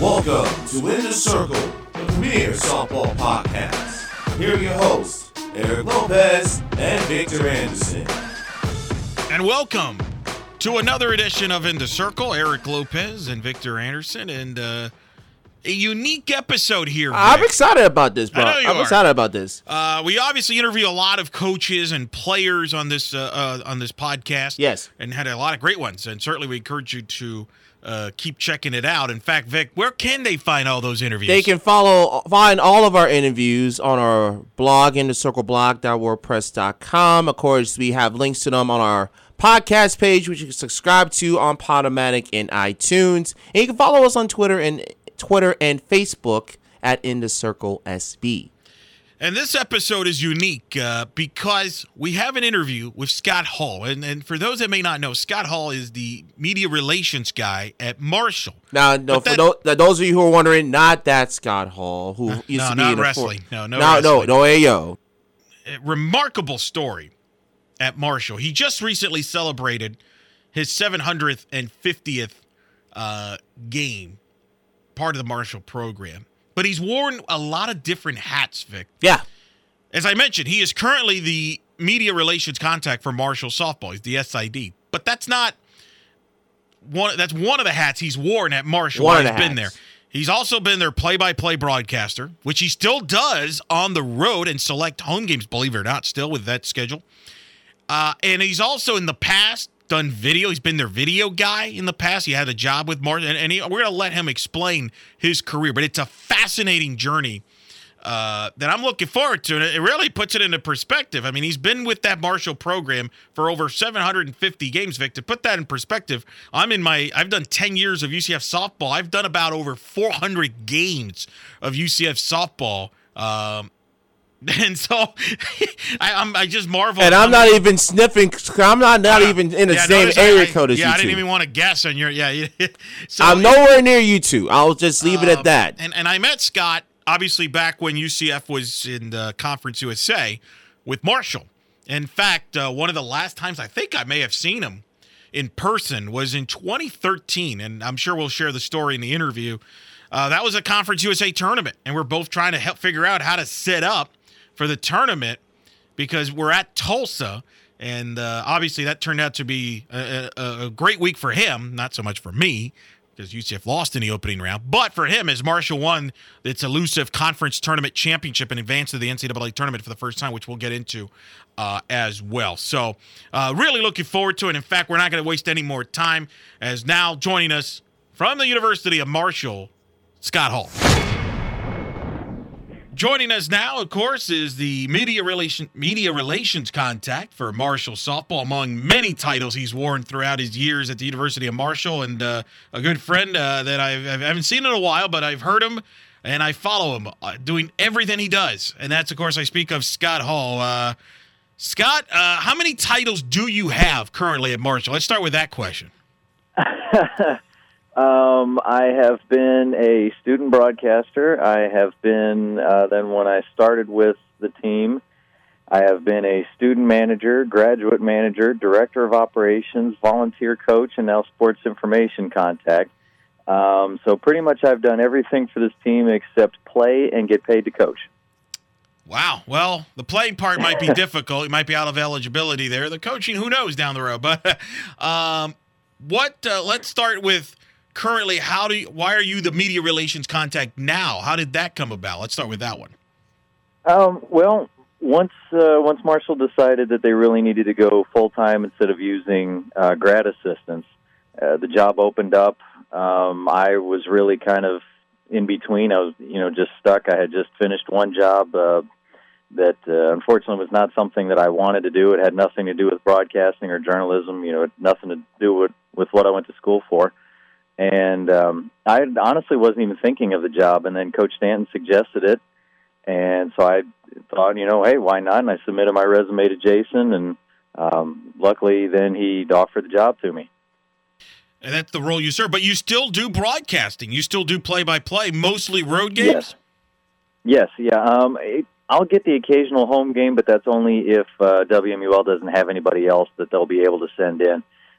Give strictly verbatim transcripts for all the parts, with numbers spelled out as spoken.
Welcome to In the Circle, the premier softball podcast. Here are your hosts, Eric Lopez and Victor Anderson. And welcome to another edition of In the Circle. Eric Lopez and Victor Anderson, and uh, a unique episode here, Vic. I'm excited about this, bro. I know you I'm are. excited about this. Uh, we obviously interview a lot of coaches and players on this uh, uh, on this podcast. Yes. And had a lot of great ones, and certainly we encourage you to uh, keep checking it out. In fact, Vic, where can they find all those interviews? They can follow, find all of our interviews on our blog, in the circle blog dot wordpress dot com. Of course, we have links to them on our podcast page, which you can subscribe to on Podomatic and iTunes. And you can follow us on Twitter and Twitter and Facebook at In the Circle S B. And this episode is unique uh, because we have an interview with Scott Hall. And, and for those that may not know, Scott Hall is the media relations guy at Marshall. Now, no, But for that- those, those of you who are wondering, not that Scott Hall, who used no, to be not in the wrestling. For- No, no no, wrestling. no, no, A O. A remarkable story at Marshall. He just recently celebrated his seven hundred fiftieth uh, game, part of the Marshall program. But he's worn a lot of different hats, Vic. Yeah. As I mentioned, he is currently the media relations contact for Marshall softball. He's the S I D. But that's not one. That's one of the hats he's worn at Marshall One while of he's the been there. hats. He's also been their play-by-play broadcaster, which he still does on the road and select home games, believe it or not, still with that schedule. Uh, and he's also in the past done video. He's been their video guy in the past. He had a job with Marshall, and, and he, we're going to let him explain his career. But it's a fascinating journey uh, that I'm looking forward to. And it really puts it into perspective. I mean, he's been with that Marshall program for over seven hundred fifty games, Vic. To put that in perspective, I'm in my, I've done ten years of U C F softball. I've done about over four hundred games of U C F softball. Um, and so I, I'm, I just marvel. And I'm not even sniffing. I'm not not Uh, even in the yeah, same notice I- area I- code as yeah, you I didn't two. even want to guess on your, yeah. so, I'm nowhere near you two. I'll just leave it Uh, at that. And and I met Scott, obviously, back when U C F was in the Conference U S A with Marshall. In fact, uh, one of the last times I think I may have seen him in person was in twenty thirteen, and I'm sure we'll share the story in the interview. Uh, that was a Conference U S A tournament, and we're both trying to help figure out how to set up for the tournament because we're at Tulsa, and uh, obviously that turned out to be a, a, a great week for him, not so much for me, because U C F lost in the opening round, but for him as Marshall won its elusive conference tournament championship and advanced to the N C double A tournament for the first time, which we'll get into uh, as well. So uh, really looking forward to it. In fact, we're not going to waste any more time, as now joining us from the University of Marshall, Scott Hall. Joining us now, of course, is the media relation media relations contact for Marshall softball, among many titles he's worn throughout his years at the University of Marshall, and uh, a good friend uh, that I've, I haven't seen in a while, but I've heard him and I follow him uh, doing everything he does, and that's, of course, I speak of Scott Hall. Uh, Scott, uh, how many titles do you have currently at Marshall? Let's start with that question. Um, I have been a student broadcaster. I have been, uh, then when I started with the team, I have been a student manager, graduate manager, director of operations, volunteer coach, and now sports information contact. Um, so pretty much I've done everything for this team except play and get paid to coach. Wow. Well, the playing part might be difficult. You might be out of eligibility there. The coaching, who knows down the road. But um, what? Uh, let's start with currently. How do? You, why are you the media relations contact now? How did that come about? Let's start with that one. Um, well, once uh, once Marshall decided that they really needed to go full time instead of using uh, grad assistants, uh, the job opened up. Um, I was really kind of in between. I was, you know, just stuck. I had just finished one job uh, that uh, unfortunately was not something that I wanted to do. It had nothing to do with broadcasting or journalism. You know, it had nothing to do with with what I went to school for. And um, I honestly wasn't even thinking of the job. And then Coach Stanton suggested it. And so I thought, you know, hey, why not? And I submitted my resume to Jason. And um, luckily, then he offered the job to me. And that's the role you serve. But you still do broadcasting. You still do play-by-play, mostly road games? Yes, yes yeah. Um, it, I'll get the occasional home game, but that's only if uh, W M U L doesn't have anybody else that they'll be able to send in.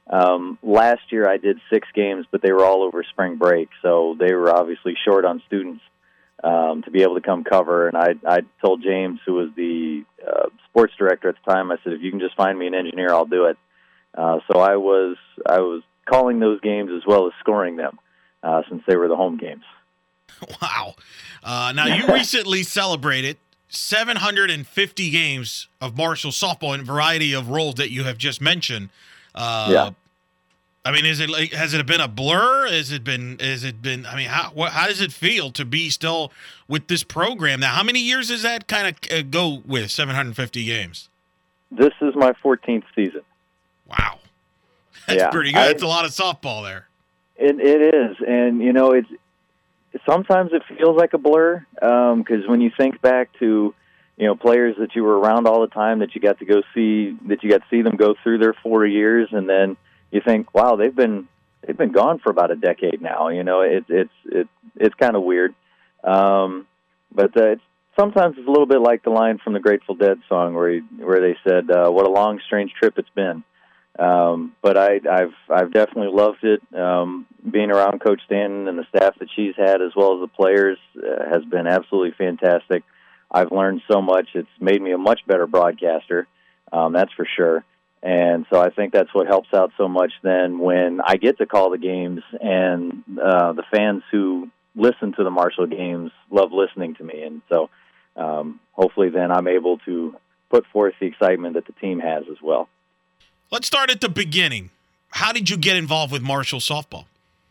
Um, last year I did six games, but they were all over spring break, so they were obviously short on students um, to be able to come cover. And I, I told James, who was the uh, sports director at the time, I said, if you can just find me an engineer, I'll do it. Uh, so I was I was calling those games as well as scoring them, uh, since they were the home games. Wow. Uh, now, you recently celebrated seven hundred fifty games of Marshall softball in a variety of roles that you have just mentioned. Uh, yeah. I mean, is it like, has it been a blur? Has it been, has it been, I mean, how, what, how does it feel to be still with this program? Now, how many years does that kind of uh, go with, seven hundred fifty games? This is my fourteenth season. Wow. That's yeah, pretty good. I, That's a lot of softball there. It, it is. And, you know, it's, sometimes it feels like a blur, because um, when you think back to, you know, players that you were around all the time, that you got to go see, that you got to see them go through their four years, and then you think, wow, they've been they've been gone for about a decade now. You know, it, it's it, it's kind of weird, um, but uh, it's, sometimes it's a little bit like the line from the Grateful Dead song where he, where they said, uh, "What a long, strange trip it's been." Um, but I, I've I've definitely loved it. Um, being around Coach Stanton and the staff that she's had, as well as the players, uh, has been absolutely fantastic. I've learned so much. It's made me a much better broadcaster, um, that's for sure. And so I think that's what helps out so much then when I get to call the games, and uh, the fans who listen to the Marshall games love listening to me. And so um, hopefully then I'm able to put forth the excitement that the team has as well. Let's start at the beginning. How did you get involved with Marshall softball?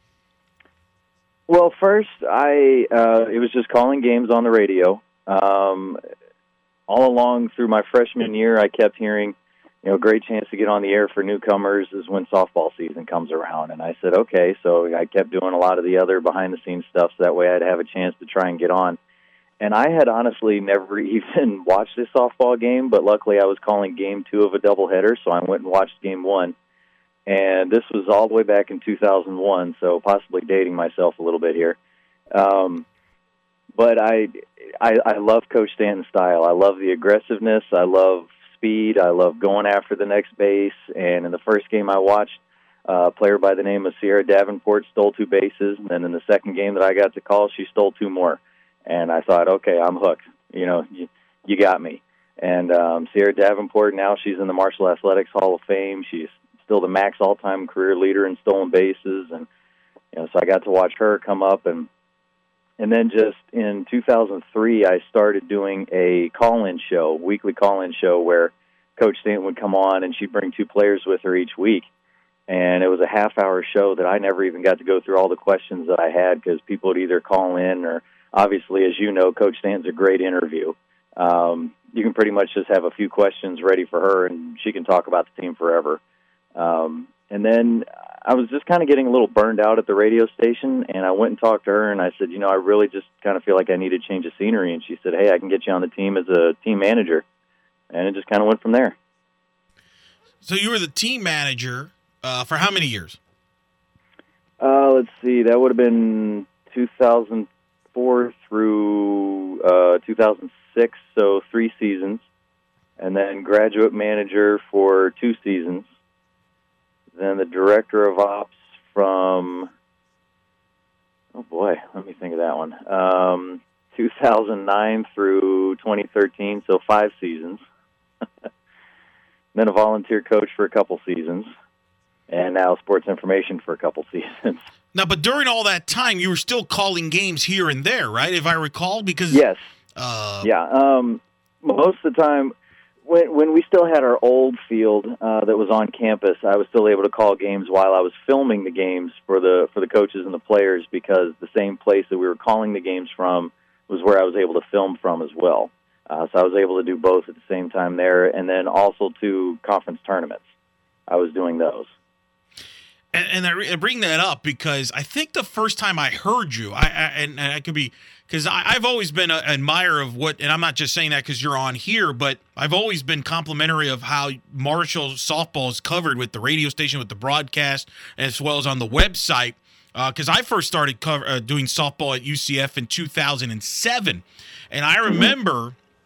Well, first, I uh, it was just calling games on the radio. Um, all along through my freshman year, I kept hearing, you know, great chance to get on the air for newcomers is when softball season comes around. And I said, okay. So I kept doing a lot of the other behind-the-scenes stuff, so that way I'd have a chance to try and get on. And I had honestly never even watched a softball game, but luckily I was calling game two of a doubleheader, so I went and watched game one. And this was all the way back in two thousand one, so possibly dating myself a little bit here. Um, but I, I, I love Coach Stanton's style. I love the aggressiveness. I love speed. I love going after the next base. And in the first game I watched, uh, a player by the name of Sierra Davenport stole two bases. And then in the second game that I got to call, she stole two more. And I thought, okay, I'm hooked. You know, you, you got me. And um, Sierra Davenport, now she's in the Marshall Athletics Hall of Fame. She's still the max all-time career leader in stolen bases. And, you know, so I got to watch her come up. And and then just in two thousand three, I started doing a call-in show, weekly call-in show, where Coach Stanton would come on and she'd bring two players with her each week. And it was a half-hour show that I never even got to go through all the questions that I had, because people would either call in or, obviously, as you know, Coach Stanton's a great interview. Um, you can pretty much just have a few questions ready for her, and she can talk about the team forever. Um, and then I was just kind of getting a little burned out at the radio station, and I went and talked to her, and I said, you know, I really just kind of feel like I need a change of scenery. And she said, hey, I can get you on the team as a team manager. And it just kind of went from there. So you were the team manager uh, for how many years? Uh, let's see. That would have been two thousand four through uh, two thousand six, so three seasons. And then graduate manager for two seasons. Then the director of ops from, oh boy, let me think of that one, um, two thousand nine through twenty thirteen, so five seasons. Then a volunteer coach for a couple seasons. And now sports information for a couple seasons. Now, but during all that time, you were still calling games here and there, right, if I recall? Because Yes. Uh, yeah. Um, most of the time, when when we still had our old field uh, that was on campus, I was still able to call games while I was filming the games for the for the coaches and the players, because the same place that we were calling the games from was where I was able to film from as well. Uh, so I was able to do both at the same time there, and then also two conference tournaments. I was doing those. And, and I, re- I bring that up because I think the first time I heard you, I, I and, and I could be, because I've always been an admirer of what, and I'm not just saying that because you're on here, but I've always been complimentary of how Marshall softball is covered with the radio station, with the broadcast, as well as on the website. Because uh, I first started cover, uh, doing softball at U C F in two thousand seven, and I remember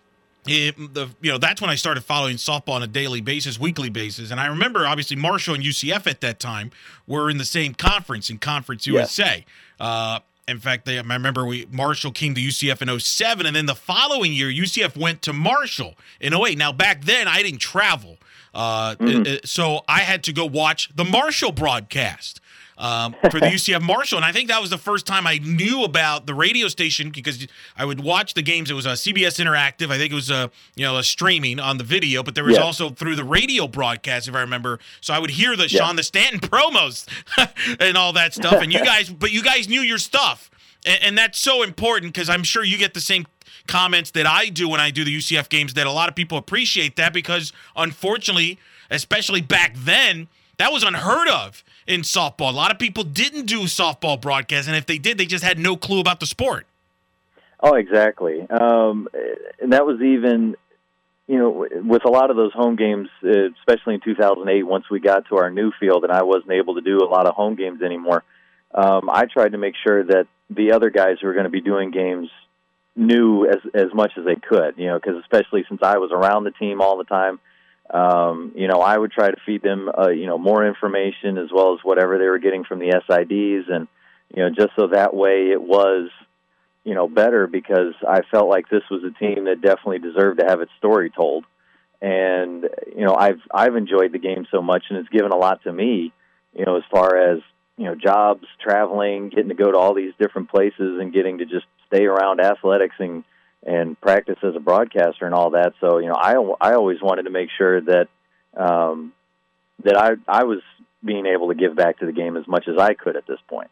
It, the you know that's when I started following softball on a daily basis, weekly basis, and I remember obviously Marshall and U C F at that time were in the same conference in Conference U S A. Uh, in fact, they, I remember we Marshall came to U C F in oh seven, and then the following year U C F went to Marshall in oh eight. Now back then I didn't travel, uh, mm-hmm. so I had to go watch the Marshall broadcast. Um, for the U C F Marshall, and I think that was the first time I knew about the radio station because I would watch the games. It was a C B S Interactive. I think it was a you know a streaming on the video, but there was yeah. also through the radio broadcast, if I remember. So I would hear the yeah. Sean the Stanton promos and all that stuff. And you guys, but you guys knew your stuff, and, and that's so important because I'm sure you get the same comments that I do when I do the U C F games. That a lot of people appreciate that because unfortunately, especially back then, that was unheard of. In softball, a lot of people didn't do softball broadcasts, and if they did, they just had no clue about the sport. Oh, exactly. Um, and that was even, you know, with a lot of those home games, especially in two thousand eight, once we got to our new field and I wasn't able to do a lot of home games anymore, um, I tried to make sure that the other guys who were going to be doing games knew as, as much as they could, you know, because especially since I was around the team all the time, Um, you know, I would try to feed them, uh, you know, more information as well as whatever they were getting from the S I Ds, and you know, just so that way it was, you know, better because I felt like this was a team that definitely deserved to have its story told, and you know, I've I've enjoyed the game so much, and it's given a lot to me, you know, as far as you know, jobs, traveling, getting to go to all these different places, and getting to just stay around athletics and. and practice as a broadcaster and all that. So, you know, I, I always wanted to make sure that um, that I I was being able to give back to the game as much as I could at this point.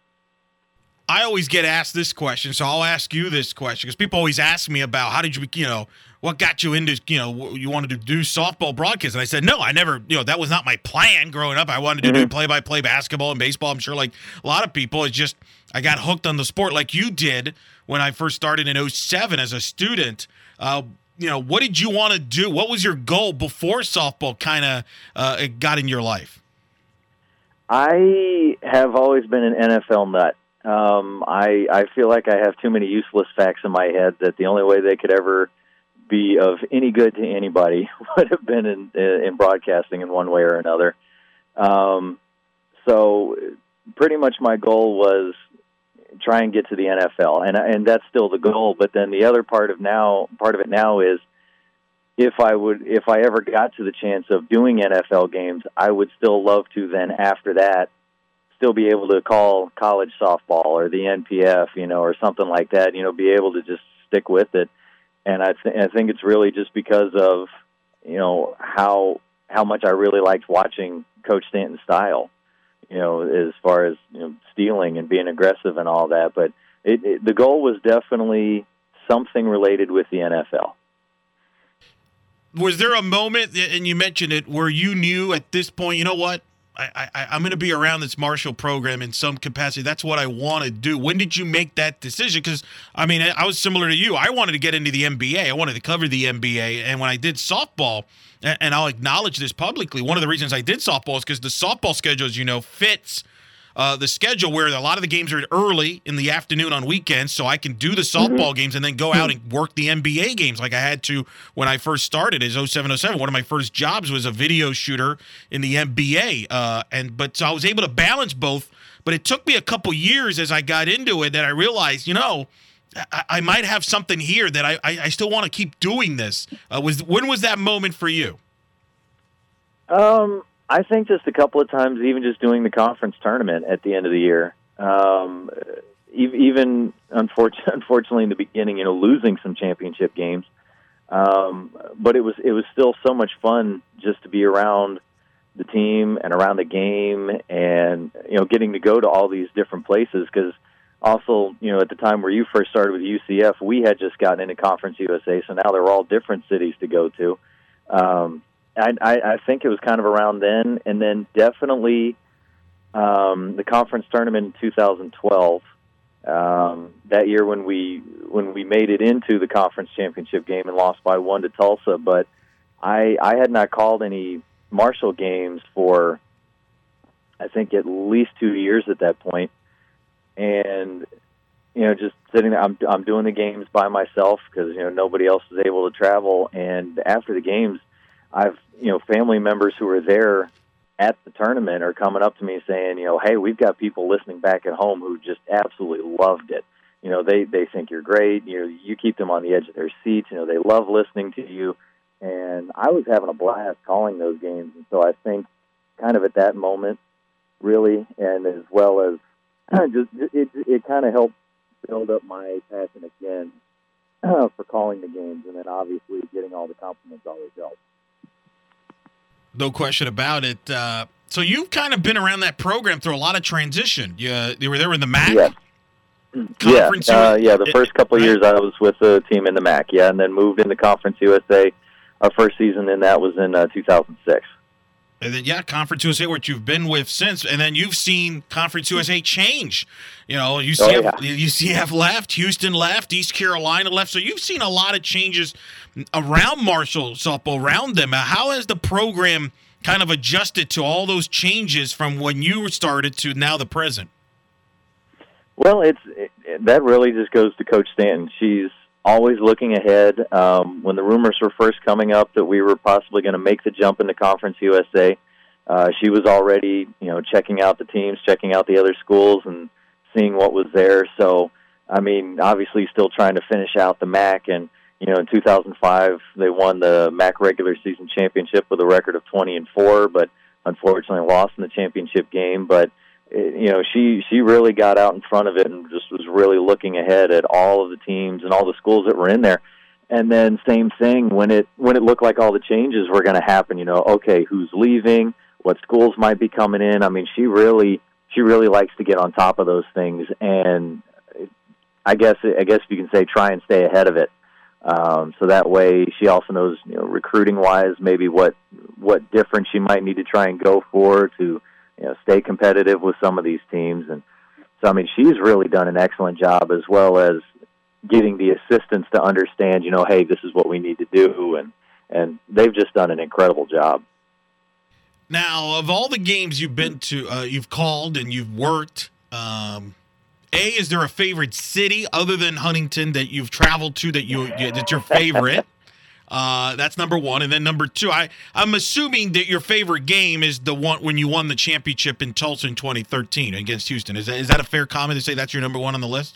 I always get asked this question, so I'll ask you this question because people always ask me about how did you, you know, what got you into, you know, you wanted to do softball broadcast. And I said, no, I never, you know, that was not my plan growing up. I wanted to mm-hmm. do play-by-play basketball and baseball. I'm sure like a lot of people, it's just I got hooked on the sport like you did when I first started in oh seven as a student. Uh, you know, what did you want to do? What was your goal before softball kind of uh, got in your life? I have always been an N F L nut. Um, I, I feel like I have too many useless facts in my head that the only way they could ever be of any good to anybody would have been in, in broadcasting in one way or another. Um, so pretty much my goal was try and get to the N F L, and and that's still the goal. But then the other part of now, part of it now is if I would, if I ever got to the chance of doing N F L games, I would still love to then after that still be able to call college softball or the N P F, you know, or something like that. You know, be able to just stick with it. And I, th- I think it's really just because of, you know, how how much I really liked watching Coach Stanton's style, you know, as far as, you know, stealing and being aggressive and all that. But it, it, the goal was definitely something related with the N F L. Was there a moment, and you mentioned it, where you knew at this point, you know what, I, I, I'm going to be around this Marshall program in some capacity. That's what I want to do. When did you make that decision? Because, I mean, I was similar to you. I wanted to get into the N B A. I wanted to cover the N B A. And when I did softball, and, and I'll acknowledge this publicly, one of the reasons I did softball is because the softball schedule, as you know, fits uh, the schedule where a lot of the games are early in the afternoon on weekends, so I can do the softball mm-hmm. games and then go out and work the N B A games like I had to when I first started as oh seven oh seven. One of my first jobs was a video shooter in the N B A, uh, and but so I was able to balance both, but it took me a couple years as I got into it that I realized, you know, I, I might have something here that I, I, I still want to keep doing this. Uh, was when was that moment for you? Um. I think just a couple of times, even just doing the conference tournament at the end of the year. Um, even unfortunately, unfortunately, in the beginning, you know, losing some championship games. Um, but it was it was still so much fun just to be around the team and around the game, and you know, getting to go to all these different places. Because also, you know, at the time where you first started with U C F, we had just gotten into Conference U S A, so now there were all different cities to go to. Um, I, I, I think it was kind of around then, and then definitely um, the conference tournament in two thousand twelve. Um, that year when we when we made it into the conference championship game and lost by one to Tulsa, but I I had not called any Marshall games for I think at least two years at that point, and you know, just sitting there, I'm I'm doing the games by myself because you know nobody else is able to travel. And after the games, I've you know family members who are there at the tournament are coming up to me saying, you know, hey, we've got people listening back at home who just absolutely loved it. You know, they they think you're great. You know, you keep them on the edge of their seats. You know, they love listening to you. And I was having a blast calling those games. And so I think kind of at that moment, really, and as well as just it, it kind of helped build up my passion again uh, for calling the games. And then obviously getting all the compliments always helps. No question about it. Uh, so you've kind of been around that program through a lot of transition. You, you were there in the M A C? Yeah. Conference yeah, uh, yeah. The it, first couple of right? years I was with the team in the M A C, yeah, and then moved into Conference U S A. Our first season in that was in uh, two thousand six. And then, yeah, Conference U S A, which you've been with since, and then you've seen Conference U S A change. You know, U C F, oh, yeah. U C F left, Houston left, East Carolina left. So you've seen a lot of changes around Marshall softball, around them. How has the program kind of adjusted to all those changes from when you started to now the present? Well, it's it, that really just goes to Coach Stanton. She's always looking ahead. Um, when the rumors were first coming up that we were possibly going to make the jump into Conference U S A, uh, she was already, you know, checking out the teams, checking out the other schools, and seeing what was there. So, I mean, obviously, still trying to finish out the M A C. And you know, in two thousand five, they won the M A C regular season championship with a record of twenty and four, but unfortunately lost in the championship game. But you know, she she really got out in front of it and just was really looking ahead at all of the teams and all the schools that were in there. And then same thing when it when it looked like all the changes were going to happen. You know, okay, who's leaving? What schools might be coming in? I mean, she really she really likes to get on top of those things, and I guess I guess you can say try and stay ahead of it. Um, so that way, she also knows, you know, recruiting wise, maybe what what difference she might need to try and go for to, you know, stay competitive with some of these teams. And so, I mean, she's really done an excellent job, as well as getting the assistants to understand, you know, hey, this is what we need to do, and and they've just done an incredible job. Now, of all the games you've been to, uh, you've called and you've worked. Um, A, is there a favorite city other than Huntington that you've traveled to that you that's your favorite? Uh, that's number one. And then number two, I, I'm assuming that your favorite game is the one when you won the championship in Tulsa in twenty thirteen against Houston. Is that, is that a fair comment to say that's your number one on the list?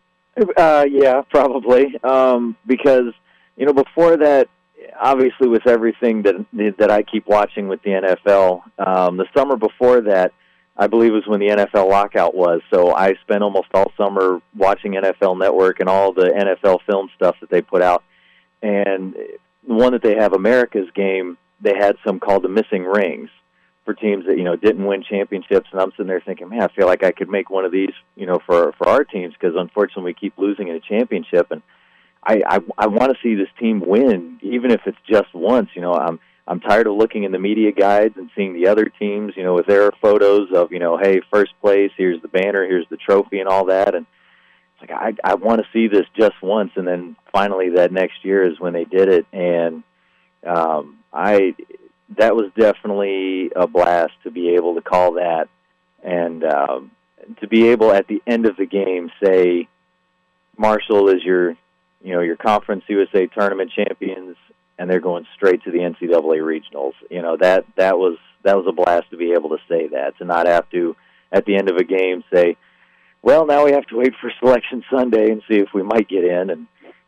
Uh, yeah, probably. Um, because, you know, before that, obviously with everything that that I keep watching with the N F L, um, the summer before that, I believe it was when the N F L lockout was. So I spent almost all summer watching N F L Network and all the N F L film stuff that they put out. And the one that they have, America's Game, they had some called the Missing Rings for teams that, you know, didn't win championships. And I'm sitting there thinking, man, I feel like I could make one of these, you know, for for our teams, because unfortunately we keep losing in a championship. And I, I, I want to see this team win, even if it's just once. You know, I'm I'm tired of looking in the media guides and seeing the other teams, you know, with their photos of, you know, hey, first place, here's the banner, here's the trophy and all that. And it's like, I, I want to see this just once. And then finally that next year is when they did it. And um, I, that was definitely a blast to be able to call that. And um, to be able at the end of the game say, Marshall is your, you know, your Conference U S A tournament champions, and they're going straight to the N C double A regionals. You know, that that was that was a blast to be able to say that, to not have to, at the end of a game, say, well, now we have to wait for Selection Sunday and see if we might get in. And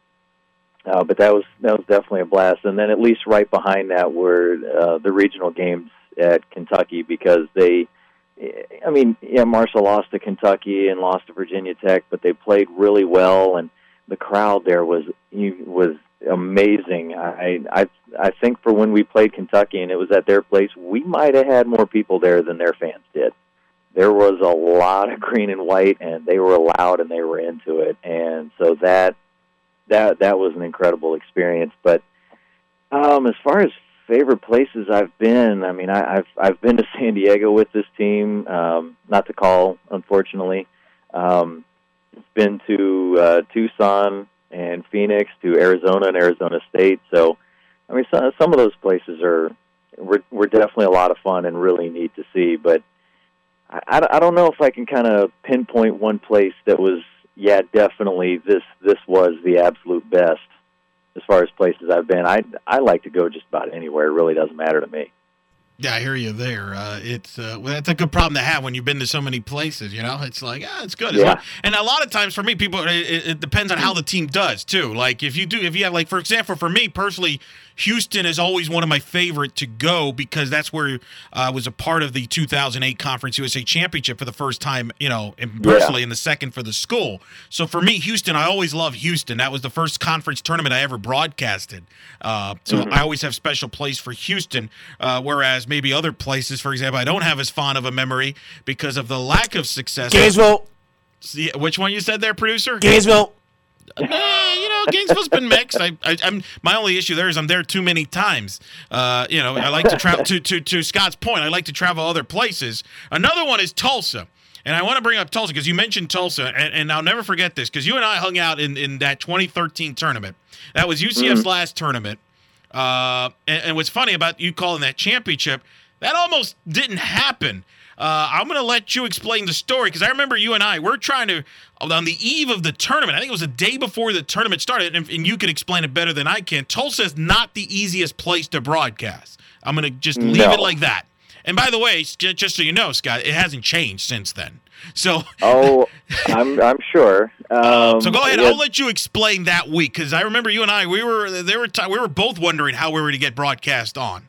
uh, but that was that was definitely a blast. And then at least right behind that were uh, the regional games at Kentucky, because they, I mean, yeah, Marshall lost to Kentucky and lost to Virginia Tech, but they played really well, and the crowd there was was amazing. I I I think for when we played Kentucky and it was at their place, we might have had more people there than their fans did. There was a lot of green and white, and they were loud and they were into it, and so that that that was an incredible experience. But um, as far as favorite places I've been, I mean, I, I've I've been to San Diego with this team, um, not to call, unfortunately. Um, been to uh, Tucson and Phoenix, to Arizona and Arizona State. So, I mean, some, some of those places are were, were definitely a lot of fun and really neat to see. But I, I don't know if I can kind of pinpoint one place that was yeah, definitely this this was the absolute best as far as places I've been. I I like to go just about anywhere. It really doesn't matter to me. Yeah, I hear you there. Uh, it's uh, well, that's a good problem to have when you've been to so many places. You know, it's like ah, it's good. It's Yeah. like, and a lot of times for me, people, it, it depends on how the team does too. Like if you do, if you have like for example, for me personally, Houston is always one of my favorite to go because that's where uh, I was a part of the two thousand eight Conference U S A Championship for the first time. You know, and personally, Yeah. and the second for the school. So for me, Houston, I always love Houston. That was the first conference tournament I ever broadcasted. Uh, so Mhm. I always have special place for Houston. Uh, whereas maybe other places, for example, I don't have as fond of a memory because of the lack of success. Gainesville. See, which one you said there, producer? Gainesville. Uh, you know, Gainesville's been mixed. I, I, I'm my only issue there is I'm there too many times. Uh, you know, I like to travel to, to to Scott's point. I like to travel other places. Another one is Tulsa, and I want to bring up Tulsa because you mentioned Tulsa, and, and I'll never forget this because you and I hung out in, in that twenty thirteen tournament. That was U C F's Mhm. last tournament. Uh, and, and what's funny about you calling that championship, that almost didn't happen. Uh, I'm going to let you explain the story because I remember you and I, we're trying to, on the eve of the tournament, I think it was the day before the tournament started, and, and you could explain it better than I can. Tulsa's not the easiest place to broadcast. I'm going to just leave No. it like that. And by the way, j- just so you know, Scott, it hasn't changed since then. So, Oh, I'm I'm sure. Um, so go ahead. yeah, I'll let you explain that week because I remember you and I, we were there were t- we were both wondering how we were to get broadcast on.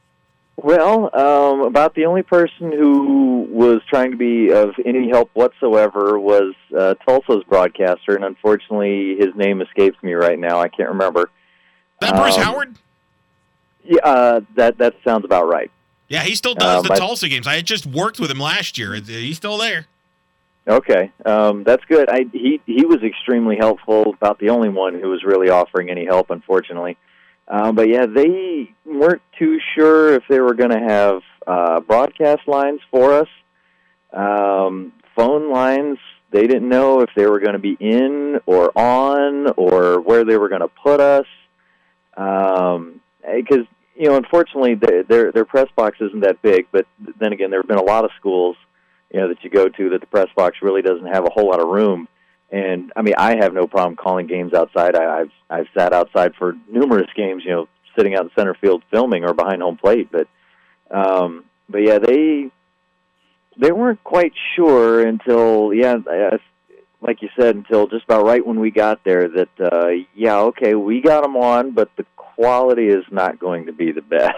Well, um, about the only person who was trying to be of any help whatsoever was uh, Tulsa's broadcaster, and unfortunately, his name escapes me right now. I can't remember. That Bruce Um, Howard? Yeah, uh, that that sounds about right. Yeah, he still does um, the but- Tulsa games. I had just worked with him last year. He's still there. Okay, um, that's good. I, he he was extremely helpful. About the only one who was really offering any help, unfortunately. Um, but yeah, they weren't too sure if they were going to have uh, broadcast lines for us. Um, phone lines, they didn't know if they were going to be in or on or where they were going to put us. Um, because you know, unfortunately, their, their their press box isn't that big. But then again, there have been a lot of schools, you know, that you go to that the press box really doesn't have a whole lot of room. And I mean, I have no problem calling games outside. I, I've I've sat outside for numerous games, you know, sitting out in center field filming or behind home plate. But um, but yeah, they they weren't quite sure until yeah, like you said, until just about right when we got there. That uh, yeah, okay, we got them on, but the quality is not going to be the best.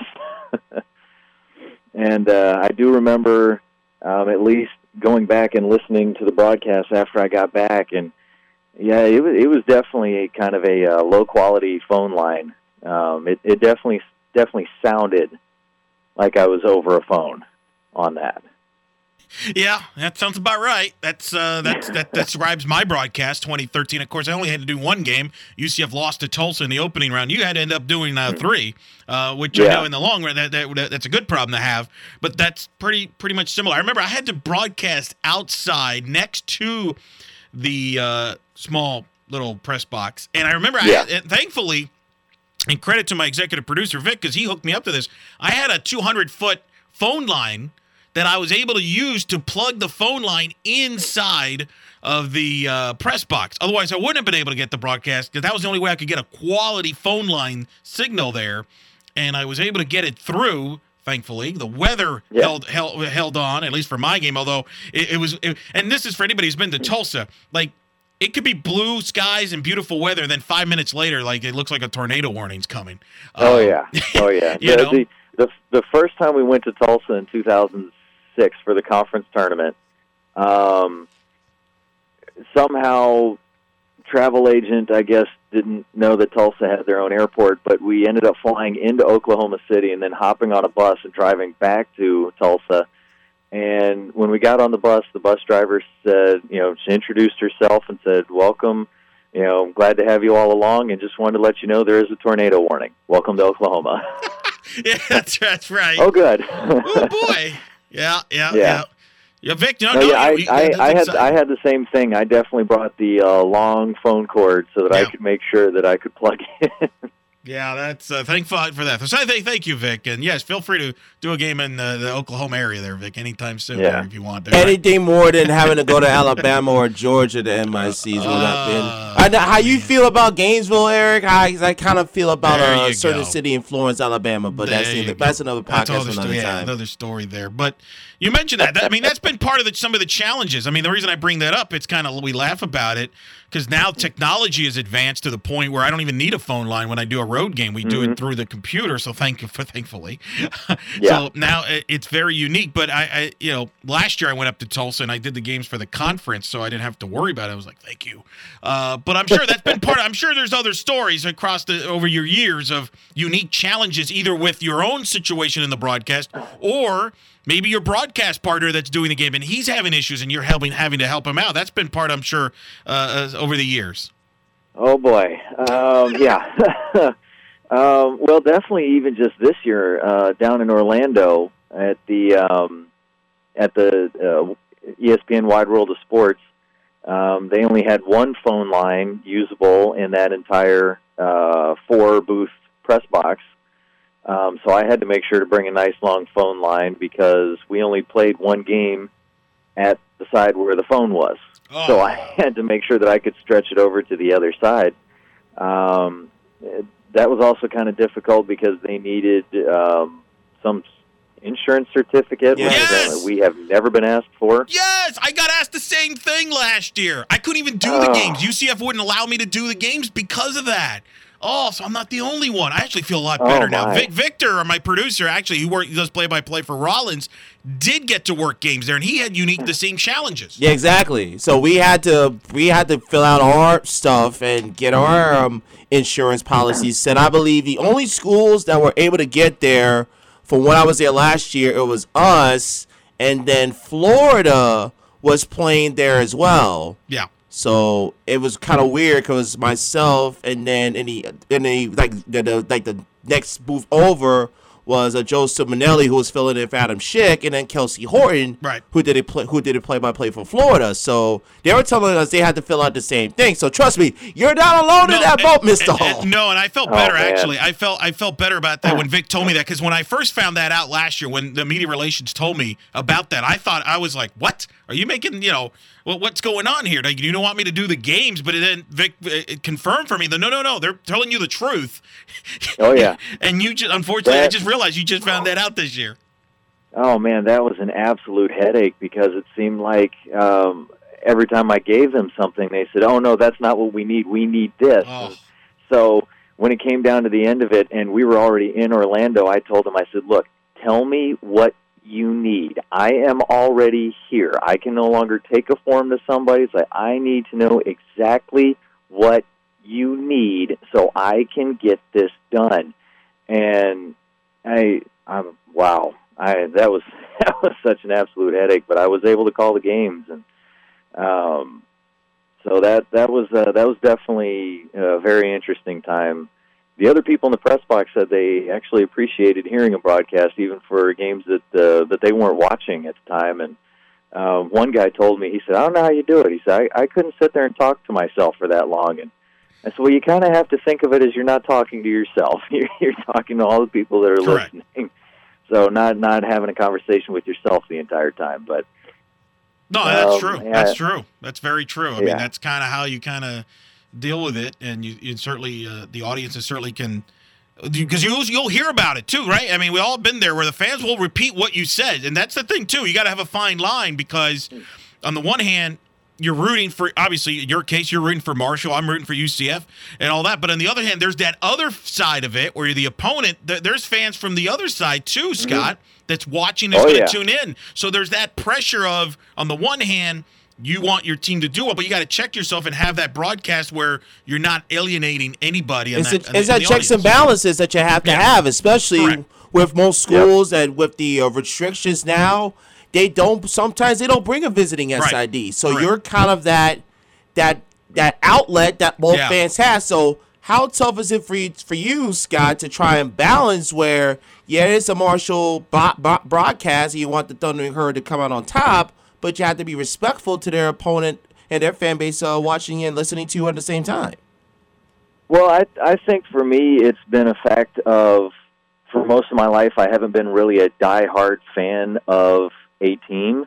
And uh, I do remember um, at least going back and listening to the broadcast after I got back, and yeah, it was it was definitely a kind of a uh, low quality phone line. Um, it, it definitely definitely sounded like I was over a phone on that. Yeah, that sounds about right. That's uh, that's that, that describes my broadcast, twenty thirteen. Of course, I only had to do one game. U C F lost to Tulsa in the opening round. You had to end up doing uh, three, uh, which I Yeah. know in the long run that, that that's a good problem to have. But that's pretty pretty much similar. I remember I had to broadcast outside next to the uh, small little press box, and I remember, Yeah. I, and thankfully, and credit to my executive producer Vic because he hooked me up to this. I had a two hundred foot phone line that I was able to use to plug the phone line inside of the uh, press box. Otherwise, I wouldn't have been able to get the broadcast because that was the only way I could get a quality phone line signal there. And I was able to get it through, thankfully. The weather Yeah. held, held held on, at least for my game, although it, it was it, – and this is for anybody who's been to Tulsa. Like, it could be blue skies and beautiful weather, and then five minutes later, like, it looks like a tornado warning's coming. Oh Um, yeah, oh yeah. you the, know? the the the first time we went to Tulsa in two thousand six for the conference tournament, um, somehow travel agent, I guess, didn't know that Tulsa had their own airport, but we ended up flying into Oklahoma City and then hopping on a bus and driving back to Tulsa. And when we got on the bus, the bus driver said, you know, she introduced herself and said, "Welcome. You know, I'm glad to have you all along, and just wanted to let you know there is a tornado warning. Welcome to Oklahoma." Yeah, that's, that's right. Oh, good. Oh boy! Yeah, yeah, yeah. Yeah. Yeah, Vic. No, No, no. yeah, you- you- I, I, that's I had exciting. I had the same thing. I definitely brought the uh, long phone cord so that I Yeah. could make sure that I could plug in. Yeah, that's uh, thankful for that. So I thank, thank you, Vic, and yes, feel free to do a game in the, the Oklahoma area there, Vic, anytime soon. Yeah. There, if you want. There, Anything more than having to go to Alabama or Georgia to end my season would have been. I know how you feel about Gainesville, Eric. I I kind of feel about There a you certain go. city in Florence, Alabama, but There that's you the, go. that's another That's podcast another for another story, yeah, time. another story there. But you mentioned that. that I mean, that's been part of the, some of the challenges. I mean, the reason I bring that up, it's kind of we laugh about it because now technology is advanced to the point where I don't even need a phone line when I do a road game. We do Mm-hmm. it through the computer. So thank you for thankfully. Yeah. So now it- it's very unique. But I, I, you know, last year I went up to Tulsa and I did the games for the conference, so I didn't have to worry about it. I was like, thank you. Uh, but I'm sure that's been part. Of, I'm sure there's other stories across the over your years of unique challenges, either with your own situation in the broadcast or maybe your broadcast partner that's doing the game and he's having issues and you're helping having to help him out. That's been part, I'm sure, uh, uh, over the years. Oh boy, um, yeah. um, well, definitely, even just this year uh, down in Orlando at the um, at the uh, E S P N Wide World of Sports, um, they only had one phone line usable in that entire uh, four booth press box. Um, so I had to make sure to bring a nice long phone line because we only played one game at the side where the phone was. Oh. So I had to make sure that I could stretch it over to the other side. Um, that was also kind of difficult because they needed um, some insurance certificate, Yes. which we have never been asked for. Yes, I got asked the same thing last year. I couldn't even do the Oh. games. U C F wouldn't allow me to do the games because of that. Oh, so I'm not the only one. I actually feel a lot Oh, better now. my. Vic, Victor, my producer, actually, who, work, he does play-by-play for Rollins, did get to work games there, and he had unique the same challenges. Yeah, exactly. So we had to we had to fill out our stuff and get our um, insurance policies set. I believe the only schools that were able to get there from when I was there last year, it was us, and then Florida was playing there as well. Yeah. So it was kind of weird because myself and then in the in the like the, the like the next booth over was a Joe Simonelli who was filling in for Adam Schick, and then Kelsey Horton, Right. who did it play, who did it play by play for Florida. So they were telling us they had to fill out the same thing. So trust me, you're not alone in that and- boat, Mister and- and- Hall. no, and I felt Oh, better man. actually. I felt I felt better about that when Vic told me that because when I first found that out last year, when the media relations told me about that, I thought I was like, "What? Are you making? You know, well, what's going on here? Like, you don't want me to do the games?" But then Vic uh, it confirmed for me that no, no, no, they're telling you the truth. Oh, yeah. And you just unfortunately, I That- just realized you just found that out this year. Oh, man, that was an absolute headache because it seemed like um, every time I gave them something, they said, oh, no, that's not what we need. We need this. Oh. So when it came down to the end of it and we were already in Orlando, I told them, I said, look, tell me what you need. I am already here. I can no longer take a form to somebody. It's like, I need to know exactly what you need so I can get this done. And I, I'm, wow, I that was that was such an absolute headache. But I was able to call the games, and um, so that that was uh, that was definitely a very interesting time. The other people in the press box said they actually appreciated hearing a broadcast, even for games that uh, that they weren't watching at the time. And uh, one guy told me, he said, "I don't know how you do it." He said, "I, I couldn't sit there and talk to myself for that long." And I said, well, you kind of have to think of it as you're not talking to yourself. You're, you're talking to all the people that are Correct. listening. So not not having a conversation with yourself the entire time. But No, that's Um, true. yeah. That's true. That's very true. I mean, Yeah. that's kind of how you kind of deal with it, and you, you certainly uh, the audiences certainly can, because you you'll hear about it too, right? I mean, we all been there where the fans will repeat what you said, and that's the thing too. You got to have a fine line because, on the one hand, you're rooting for, obviously, in your case, you're rooting for Marshall. I'm rooting for U C F and all that. But on the other hand, there's that other side of it where the opponent, th- there's fans from the other side too, Scott, that's watching that's Oh, going to yeah. tune in. So there's that pressure of, on the one hand, you want your team to do well, but you got to check yourself and have that broadcast where you're not alienating anybody. On It's, that, a, on it's the- that the checks and audience. balances that you have to Yeah. have, especially Correct. with most schools and with the uh, restrictions now. They don't sometimes they don't bring a visiting Right. S I D, so Correct. you're kind of that that that outlet that both Yeah. fans have. So how tough is it for you, for you, Scott, to try and balance where yeah, it's a Marshall bo- bo- broadcast, and you want the Thundering Herd to come out on top, but you have to be respectful to their opponent and their fan base uh, watching and listening to you at the same time. Well, I I think for me it's been a fact of, for most of my life, I haven't been really a diehard fan of a team.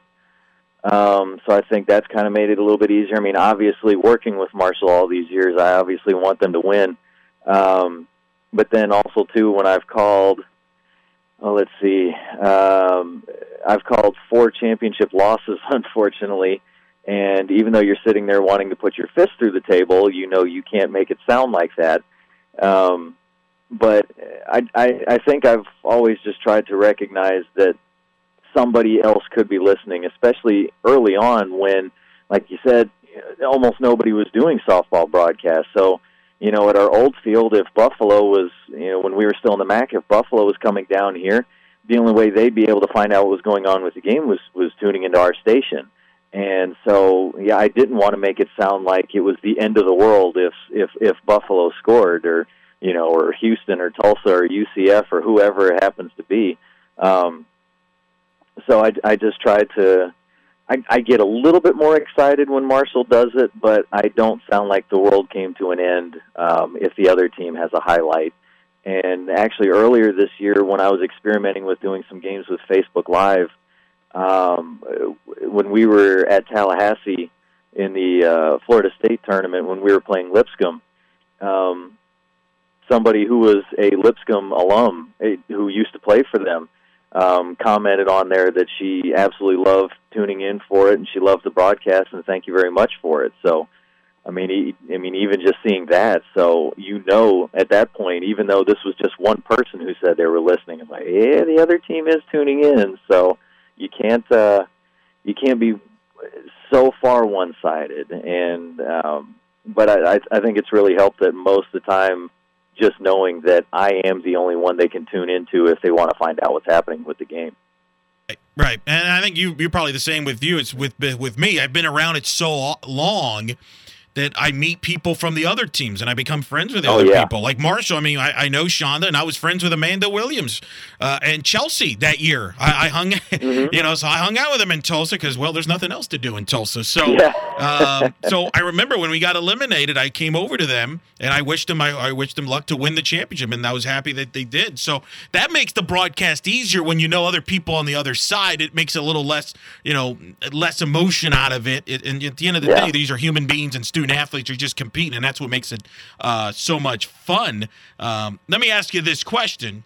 Um, so I think that's kind of made it a little bit easier. I mean, obviously, working with Marshall all these years, I obviously want them to win. Um, but then also, too, when I've called, oh, let's see, um, I've called four championship losses, unfortunately. And even though you're sitting there wanting to put your fist through the table, you know you can't make it sound like that. Um, but I, I, I think I've always just tried to recognize that somebody else could be listening, especially early on when, like you said, almost nobody was doing softball broadcasts. So, you know, at our old field, if Buffalo was, you know, when we were still in the M A C, if Buffalo was coming down here, the only way they'd be able to find out what was going on with the game was, was tuning into our station. And so, yeah, I didn't want to make it sound like it was the end of the world if if, if Buffalo scored, or, you know, or Houston or Tulsa or U C F or whoever it happens to be. Um, So I, I just try to, I, I get a little bit more excited when Marshall does it, but I don't sound like the world came to an end um, if the other team has a highlight. And actually earlier this year when I was experimenting with doing some games with Facebook Live, um, when we were at Tallahassee in the uh, Florida State tournament, when we were playing Lipscomb, um, somebody who was a Lipscomb alum a, who used to play for them, Um, commented on there that she absolutely loved tuning in for it, and she loved the broadcast, and thank you very much for it. So, I mean, he, I mean, even just seeing that, so you know, at that point, even though this was just one person who said they were listening, I'm like, yeah, the other team is tuning in. So you can't, uh, you can't be so far one-sided. And um, but I, I think it's really helped that most of the time, just knowing that I am the only one they can tune into if they want to find out what's happening with the game. Right, and I think you, you're probably the same with you. It's with with me. I've been around it so long that I meet people from the other teams, and I become friends with the oh, other yeah. people. Like Marshall, I mean, I, I know Shonda, and I was friends with Amanda Williams uh, and Chelsea that year. I, I hung, mm-hmm. you know, so I hung out with them in Tulsa because, well, there's nothing else to do in Tulsa. So, yeah. um, so I remember when we got eliminated, I came over to them and I wished them, I, I wished them luck to win the championship, and I was happy that they did. So that makes the broadcast easier when you know other people on the other side. It makes it a little less, you know, less emotion out of it. it and at the end of the yeah. day, these are human beings and student athletes are just competing, and that's what makes it uh, so much fun. Um, let me ask you this question.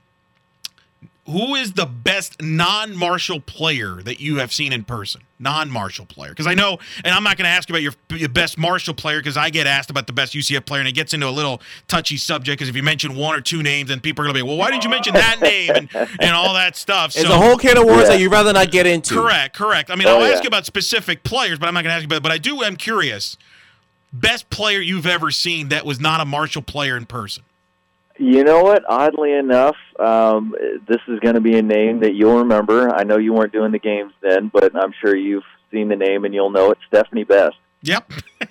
Who is the best non-Marshall player that you have seen in person? Non-Marshall player. Because I know, and I'm not going to ask you about your, your best Marshall player because I get asked about the best U C F player, and it gets into a little touchy subject because if you mention one or two names, then people are going to be, well, why didn't you mention that name and, and all that stuff? It's so, a whole can of words yeah. that you'd rather not get into. Correct, correct. I mean, oh, I'll yeah. ask you about specific players, but I'm not going to ask you about it. But I do, I'm curious. Best player you've ever seen that was not a Marshall player in person? You know what? Oddly enough, um, this is going to be a name that you'll remember. I know you weren't doing the games then, but I'm sure you've seen the name and you'll know it. Stephanie Best. Yep.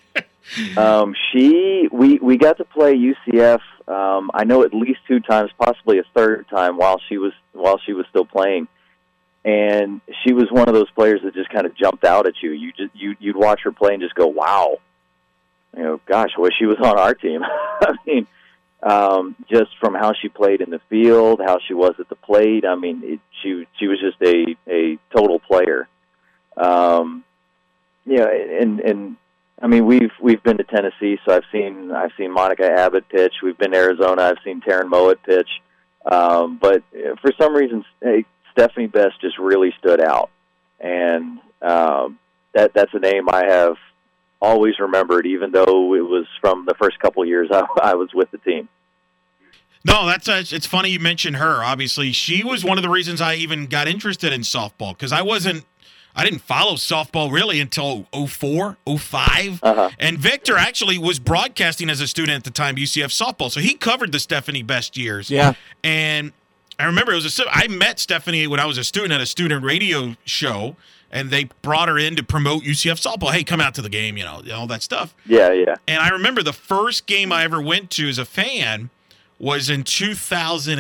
um, she, we, we got to play U C F. Um, I know at least two times, possibly a third time while she was while she was still playing. And she was one of those players that just kind of jumped out at you. You just you you'd watch her play and just go, wow. You know, gosh, I wish she was on our team. I mean. Um, just from how she played in the field, how she was at the plate. I mean, it, she she was just a, a total player. Um, yeah, and and I mean we've we've been to Tennessee, so I've seen I've seen Monica Abbott pitch. We've been to Arizona. I've seen Taryn Mowat pitch. Um, but for some reason, hey, Stephanie Best just really stood out, and um, that that's a name I have always remembered, even though it was from the first couple of years I, I was with the team. No, that's uh, it's funny you mentioned her. Obviously, she was one of the reasons I even got interested in softball because I wasn't, I didn't follow softball really until oh four, oh five. Uh-huh. And Victor actually was broadcasting as a student at the time, U C F softball, so he covered the Stephanie Best years. Yeah, and I remember it was a I met Stephanie when I was a student at a student radio show. And they brought her in to promote U C F softball. Hey, come out to the game, you know, all that stuff. Yeah, yeah. And I remember the first game I ever went to as a fan was in two thousand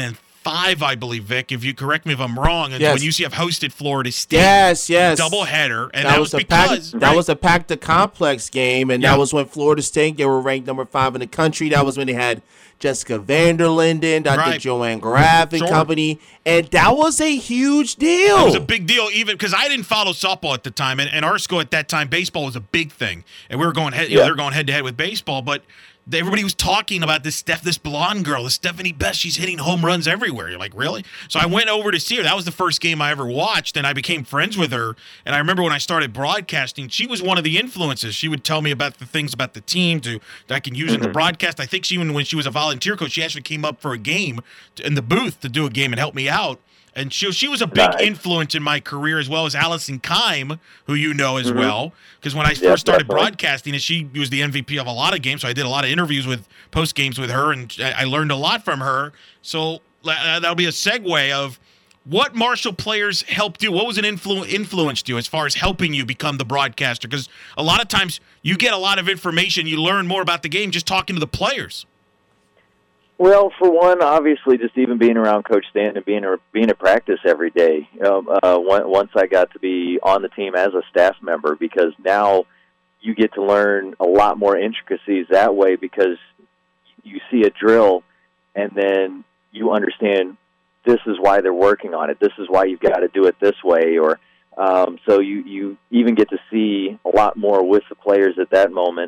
five, I believe, Vic, if you correct me if I'm wrong, and Yes. when U C F hosted Florida State. Yes, yes. Doubleheader. And that, that, was, was a pack, because. that right? was a pack the complex game, and Yeah. that was when Florida State, they were ranked number five in the country. That was when they had Jessica Vanderlinden, Doctor Right. Joanne Graff and Sure. company, and that was a huge deal. It was a big deal, even because I didn't follow softball at the time, and, and our school at that time, baseball was a big thing, and we were going head, you know, Yeah. they were going head to head with baseball, but they- everybody was talking about this Steph, this blonde girl, this Stephanie Best. She's hitting home runs everywhere. You're like, really? So I went over to see her. That was the first game I ever watched, and I became friends with her. And I remember when I started broadcasting, she was one of the influences. She would tell me about the things about the team to that I can use in the broadcast. I think she, even when she was a volunteer coach, she actually came up for a game to, in the booth to do a game and help me out. And she she was a big Nice. influence in my career, as well as Allison Kime, who you know as well. Because when I first Yep, started definitely. broadcasting, she was the M V P of a lot of games. So I did a lot of interviews with post games with her, and I I learned a lot from her. So uh, that'll be a segue of what Marshall players helped you. What was an influ- influenced you as far as helping you become the broadcaster? Because a lot of times you get a lot of information, you learn more about the game just talking to the players. Well, for one, obviously, just even being around Coach Stan and being a, being at practice every day. Um, uh, one- once I got to be on the team as a staff member, because now you get to learn a lot more intricacies that way, because you see a drill and then you understand this is why they're working on it. This is why you've got to do it this way, or um, so you you even get to see a lot more with the players at that moment.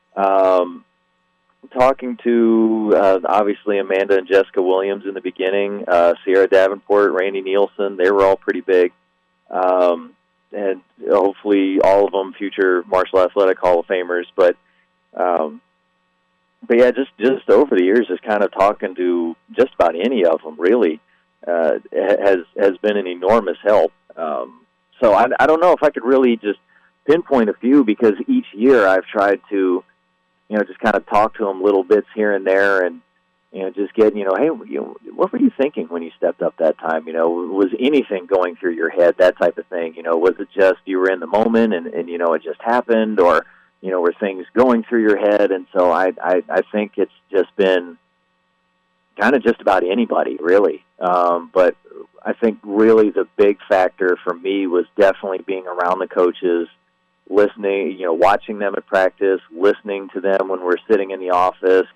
Um, Talking to, uh, obviously, Amanda and Jessica Williams in the beginning, uh, Sierra Davenport, Randy Nielsen, they were all pretty big. Um, and hopefully all of them future Marshall Athletic Hall of Famers. But, um, but yeah, just, just over the years, just kind of talking to just about any of them, really, uh, has, has been an enormous help. Um, so I, I don't know if I could really just pinpoint a few, because each year I've tried to, you know, just kind of talk to them little bits here and there, and, you know, just get, you know, hey, you know, what were you thinking when you stepped up that time? You know, was anything going through your head, that type of thing? You know, was it just you were in the moment and, and you know, it just happened, or, you know, were things going through your head? And so I, I, I think it's just been kind of just about anybody, really. Um, but I think really the big factor for me was definitely being around the coaches, listening, you know, watching them at practice, listening to them when we're sitting in the office.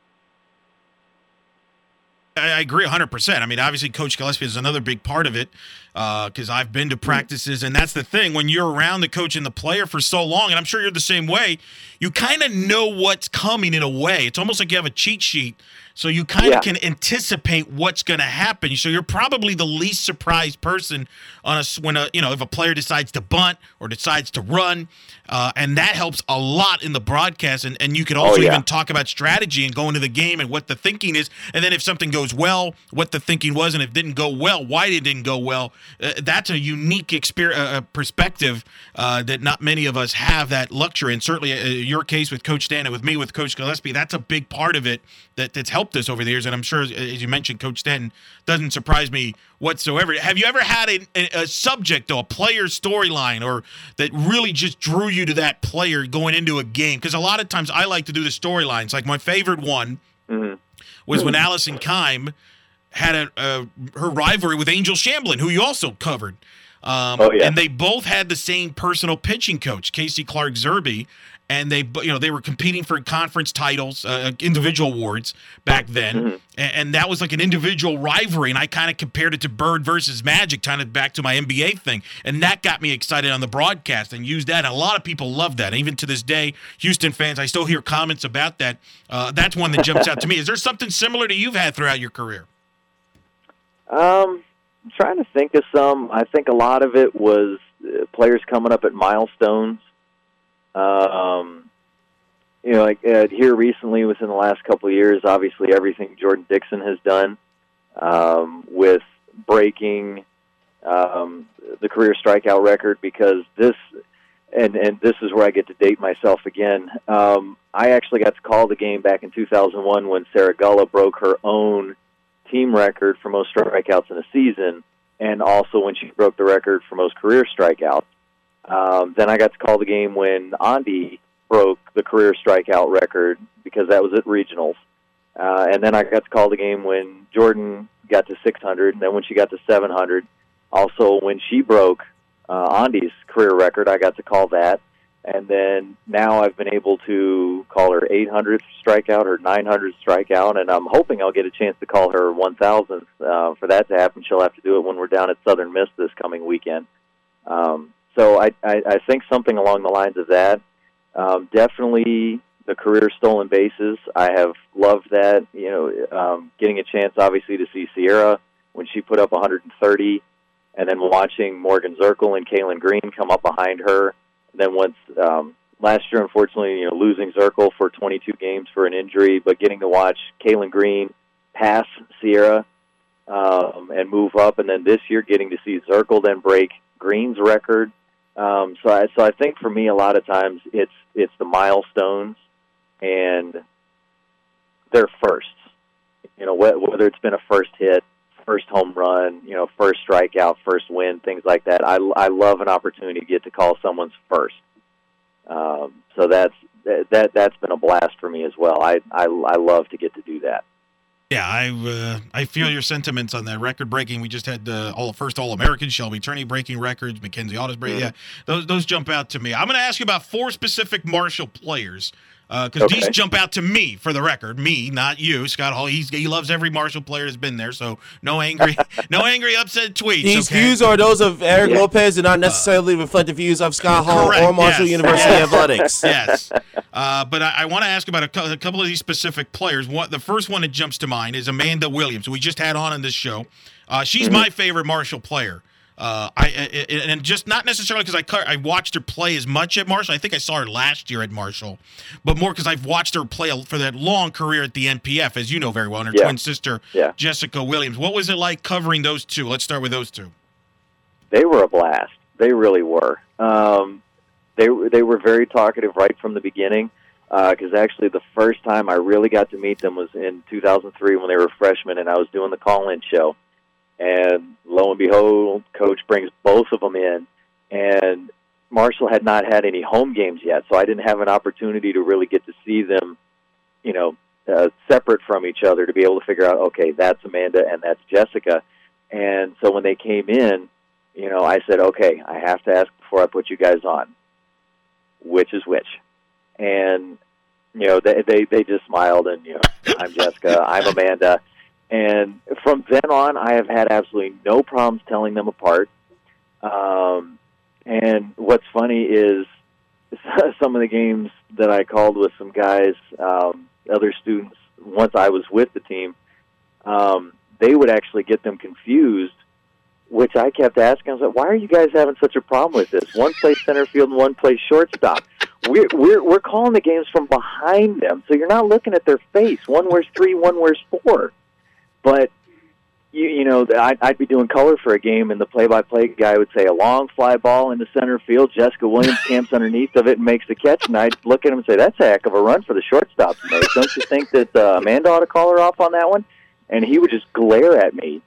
I agree one hundred percent. I mean, obviously, Coach Gillespie is another big part of it, because uh, I've been to practices, and that's the thing. When you're around the coach and the player for so long, and I'm sure you're the same way, you kind of know what's coming in a way. It's almost like you have a cheat sheet, so you kind of Yeah. can anticipate what's going to happen. So you're probably the least surprised person on a when a you know if a player decides to bunt or decides to run, uh, and that helps a lot in the broadcast. And, and you could also Oh, yeah. even talk about strategy and go into the game and what the thinking is, and then if something goes well, what the thinking was, and if it didn't go well, why it didn't go well. Uh, that's a unique experience, uh, perspective uh, that not many of us have that luxury. And certainly, uh, your case with Coach Stan and with me with Coach Gillespie, that's a big part of it that, that's helped us over the years. And I'm sure, as you mentioned, Coach Stanton doesn't surprise me whatsoever. Have you ever had a, a, a subject or a player storyline or that really just drew you to that player going into a game? Because a lot of times I like to do the storylines. Like my favorite one Mm-hmm. was when Allison Kime had a, a her rivalry with Angel Shamblin, who you also covered. Um, Oh, yeah. And they both had the same personal pitching coach, Casey Clark Zerby, and they, you know, they were competing for conference titles, uh, individual awards back then, Mm-hmm. and, and that was like an individual rivalry. And I kind of compared it to Bird versus Magic, kind of back to my N B A thing, and that got me excited on the broadcast and used that. And a lot of people love that. Even to this day, Houston fans, I still hear comments about that. Uh, that's one that jumps out to me. Is there something similar to you've had throughout your career? Um, I'm trying to think of some. I think a lot of it was uh, players coming up at milestones. Um, you know, like uh, here recently, within the last couple of years, obviously everything Jordan Dixon has done um, with breaking um, the career strikeout record, because this, and, and this is where I get to date myself again. Um, I actually got to call the game back in two thousand one when Sarah Gullah broke her own team record for most strikeouts in a season, and also when she broke the record for most career strikeouts. Um, then I got to call the game when Andy broke the career strikeout record, because that was at regionals. Uh, and then I got to call the game when Jordan got to six hundred, and then when she got to seven hundred, also when she broke uh, Andy's career record, I got to call that. And then now I've been able to call her eight hundredth strikeout, her nine hundredth strikeout, and I'm hoping I'll get a chance to call her one thousandth. Uh, for that to happen, she'll have to do it when we're down at Southern Miss this coming weekend. Um, so I, I, I think something along the lines of that. Um, definitely the career stolen bases. I have loved that. You know, um, getting a chance, obviously, to see Sierra when she put up one hundred thirty, and then watching Morgan Zirkle and Kaylin Green come up behind her. Then once um, last year, unfortunately, you know, losing Zirkle for twenty-two games for an injury, but getting to watch Kaylin Green pass Sierra um, and move up, and then this year getting to see Zirkle then break Green's record. Um, so, I, so I think for me, a lot of times it's it's the milestones and their firsts. You know, whether it's been a first hit, first home run, you know, first strikeout, first win, things like that. I, I love an opportunity to get to call someone's first. Um, so that's that that's been a blast for me as well. I I, I love to get to do that. Yeah, I uh, I feel your sentiments on that record breaking. We just had the all first All American, Shelby Turney breaking records, Mackenzie Autos breaking. Mm-hmm. Yeah, those those jump out to me. I'm going to ask you about four specific Marshall players. Because uh, okay. these jump out to me, for the record, me, not you, Scott Hall. He's, he loves every Marshall player that's been there, so no angry, no angry, upset tweets. These okay? views are those of Eric yeah. Lopez, do not necessarily uh, reflect the views of Scott Hall correct. or Marshall yes. University yes. Athletics. Yes, uh, but I, I want to ask about a, co- a couple of these specific players. One, the first one that jumps to mind is Amanda Williams, who we just had on in this show. Uh, she's mm-hmm. my favorite Marshall player. Uh, I, I and just not necessarily because I I watched her play as much at Marshall. I think I saw her last year at Marshall, but more because I've watched her play for that long career at the N P F, as you know very well, and her yeah. twin sister yeah. Jessica Williams. What was it like covering those two? Let's start with those two. They were a blast. They really were. Um, they they were very talkative right from the beginning. Because uh, actually, the first time I really got to meet them was in two thousand three when they were freshmen, and I was doing the call-in show. And lo and behold, Coach brings both of them in. And Marshall had not had any home games yet, so I didn't have an opportunity to really get to see them, you know, uh, separate from each other to be able to figure out, okay, that's Amanda and that's Jessica. And so when they came in, you know, I said, okay, I have to ask before I put you guys on, which is which? And, you know, they they, they just smiled and, you know, I'm Jessica, I'm Amanda. And from then on, I have had absolutely no problems telling them apart. Um, and what's funny is some of the games that I called with some guys, um, other students, once I was with the team, um, they would actually get them confused, which I kept asking. I was like, why are you guys having such a problem with this? One plays center field and one plays shortstop. We're, we're, we're calling the games from behind them, so you're not looking at their face. One wears three, one wears four. But, you, you know, I'd, I'd be doing color for a game, and the play-by-play guy would say, a long fly ball into center field. Jessica Williams camps underneath of it and makes the catch. And I'd look at him and say, that's a heck of a run for the shortstop to make. Don't you think that uh, Amanda ought to call her off on that one? And he would just glare at me.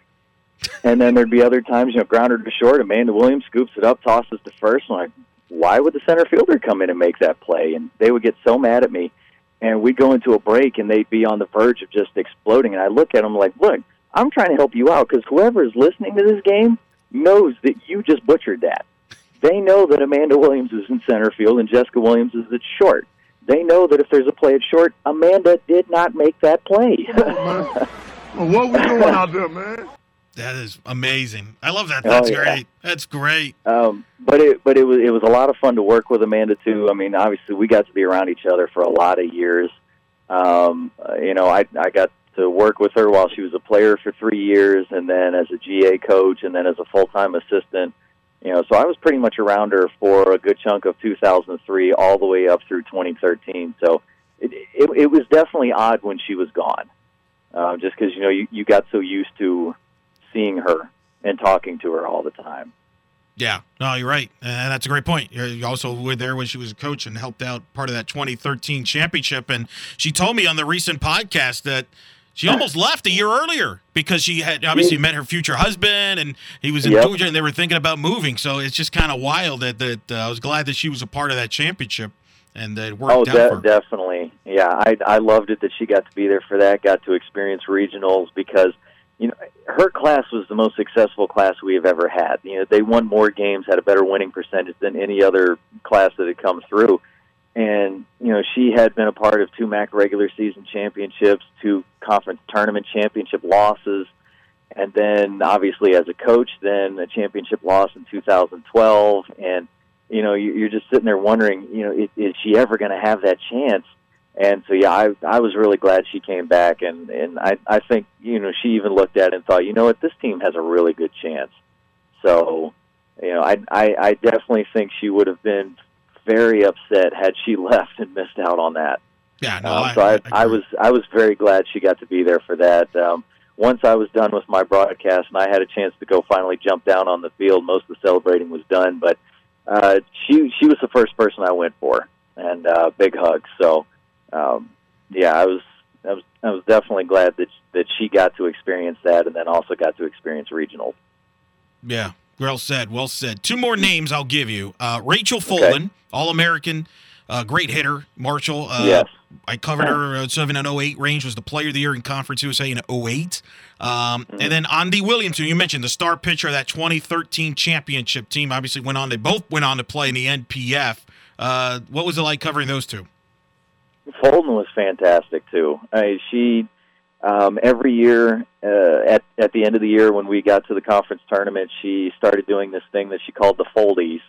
And then there'd be other times, you know, grounder to short. Amanda Williams scoops it up, tosses to first. I'm like, why would the center fielder come in and make that play? And they would get so mad at me. And we'd go into a break, and they'd be on the verge of just exploding. And I look at them like, look, I'm trying to help you out because whoever is listening to this game knows that you just butchered that. They know that Amanda Williams is in center field and Jessica Williams is at short. They know that if there's a play at short, Amanda did not make that play. Well, what we doing out there, man? That is amazing. I love that. That's oh, yeah. great. That's great. Um, but it, but it was it was a lot of fun to work with Amanda too. I mean, obviously we got to be around each other for a lot of years. Um, uh, you know, I I got to work with her while she was a player for three years, and then as a G A coach, and then as a full time assistant. You know, so I was pretty much around her for a good chunk of two thousand three, all the way up through twenty thirteen. So it it, it was definitely odd when she was gone, uh, just because you know you, you got so used to seeing her and talking to her all the time. Yeah, no, you're right. And that's a great point. You also were there when she was a coach and helped out part of that twenty thirteen championship. And she told me on the recent podcast that she almost left a year earlier because she had obviously met her future husband and he was in yep. Georgia and they were thinking about moving. So it's just kind of wild that, that uh, I was glad that she was a part of that championship and that it worked oh, out de- for her. Definitely. Yeah, I, I loved it that she got to be there for that, got to experience regionals because you know, her class was the most successful class we have ever had. You know, they won more games, had a better winning percentage than any other class that had come through. And, you know, she had been a part of two M A C regular season championships, two conference tournament championship losses, and then obviously as a coach, then a championship loss in two thousand twelve. And, you know, you're just sitting there wondering, you know, is, is she ever going to have that chance? And so, yeah, I I was really glad she came back, and, and I, I think, you know, she even looked at it and thought, you know what, this team has a really good chance. So, you know, I, I, I definitely think she would have been very upset had she left and missed out on that. Yeah, no, um, I, so I, I, I was I was very glad she got to be there for that. Um, once I was done with my broadcast and I had a chance to go finally jump down on the field, most of the celebrating was done, but uh, she she was the first person I went for, and uh, big hug. So. Um, yeah, I was, I was, I was definitely glad that that she got to experience that, and then also got to experience regionals. Yeah, well said, well said. Two more names I'll give you. Uh, Rachel Folden, okay. All-American, uh, great hitter. Marshall. Uh, yes. I covered her uh, seven and oh eight range. Was the Player of the Year in Conference U S A in oh eight. Um, mm-hmm. And then Andy Williams, who you mentioned, the star pitcher of that twenty thirteen championship team. Obviously, went on. They both went on to play in the N P F. Uh, what was it like covering those two? Folden was fantastic too. I mean, she um, every year uh, at at the end of the year when we got to the conference tournament, she started doing this thing that she called the Foldies,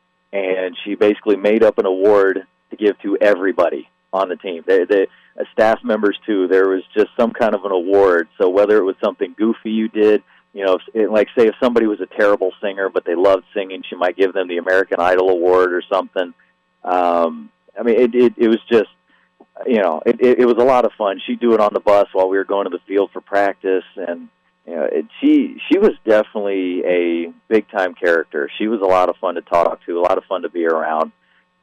and she basically made up an award to give to everybody on the team. They, they, uh, staff members too. There was just some kind of an award. So whether it was something goofy you did, you know, if, it, like say if somebody was a terrible singer but they loved singing, she might give them the American Idol award or something. Um, I mean, it, it, it was just. You know, it, it, it was a lot of fun. She'd do it on the bus while we were going to the field for practice, and you know, it, she she was definitely a big time character. She was a lot of fun to talk to, a lot of fun to be around.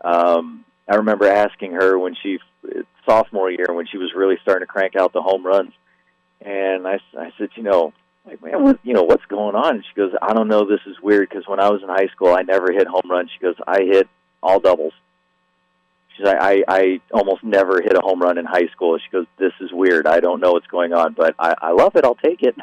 Um, I remember asking her when she sophomore year when she was really starting to crank out the home runs, and I, I said, you know, like man, what, you know what's going on? And she goes, I don't know. This is weird because when I was in high school, I never hit home runs. She goes, I hit all doubles. She's like, I, I almost never hit a home run in high school. She goes, this is weird. I don't know what's going on, but I, I love it. I'll take it.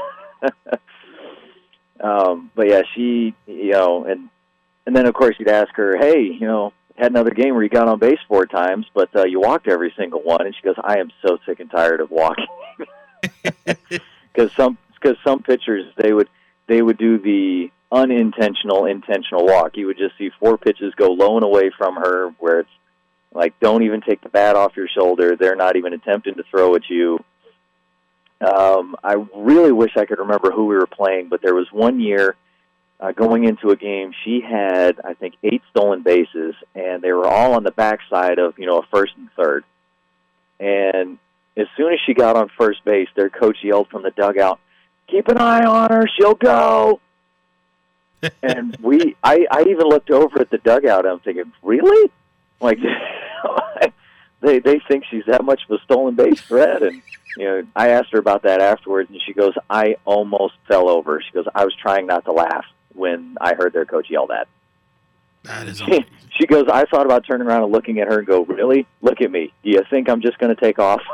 um, but, yeah, she, you know, and and then, of course, you'd ask her, hey, you know, had another game where you got on base four times, but uh, you walked every single one. And she goes, I am so sick and tired of walking. Because some, cause some pitchers, they would they would do the unintentional, intentional walk. You would just see four pitches go low and away from her where it's, like, don't even take the bat off your shoulder. They're not even attempting to throw at you. Um, I really wish I could remember who we were playing, but there was one year uh, going into a game, she had, I think, eight stolen bases, and they were all on the backside of, you know, a first and third. And as soon as she got on first base, their coach yelled from the dugout, keep an eye on her, she'll go. And we, I, I even looked over at the dugout, and I'm thinking, really? Like, they they think she's that much of a stolen base threat, and you know, I asked her about that afterwards, and she goes, "I almost fell over." She goes, "I was trying not to laugh when I heard their coach yell that." That is. She, she goes, "I thought about turning around and looking at her and go, really? Look at me. Do you think I'm just going to take off?"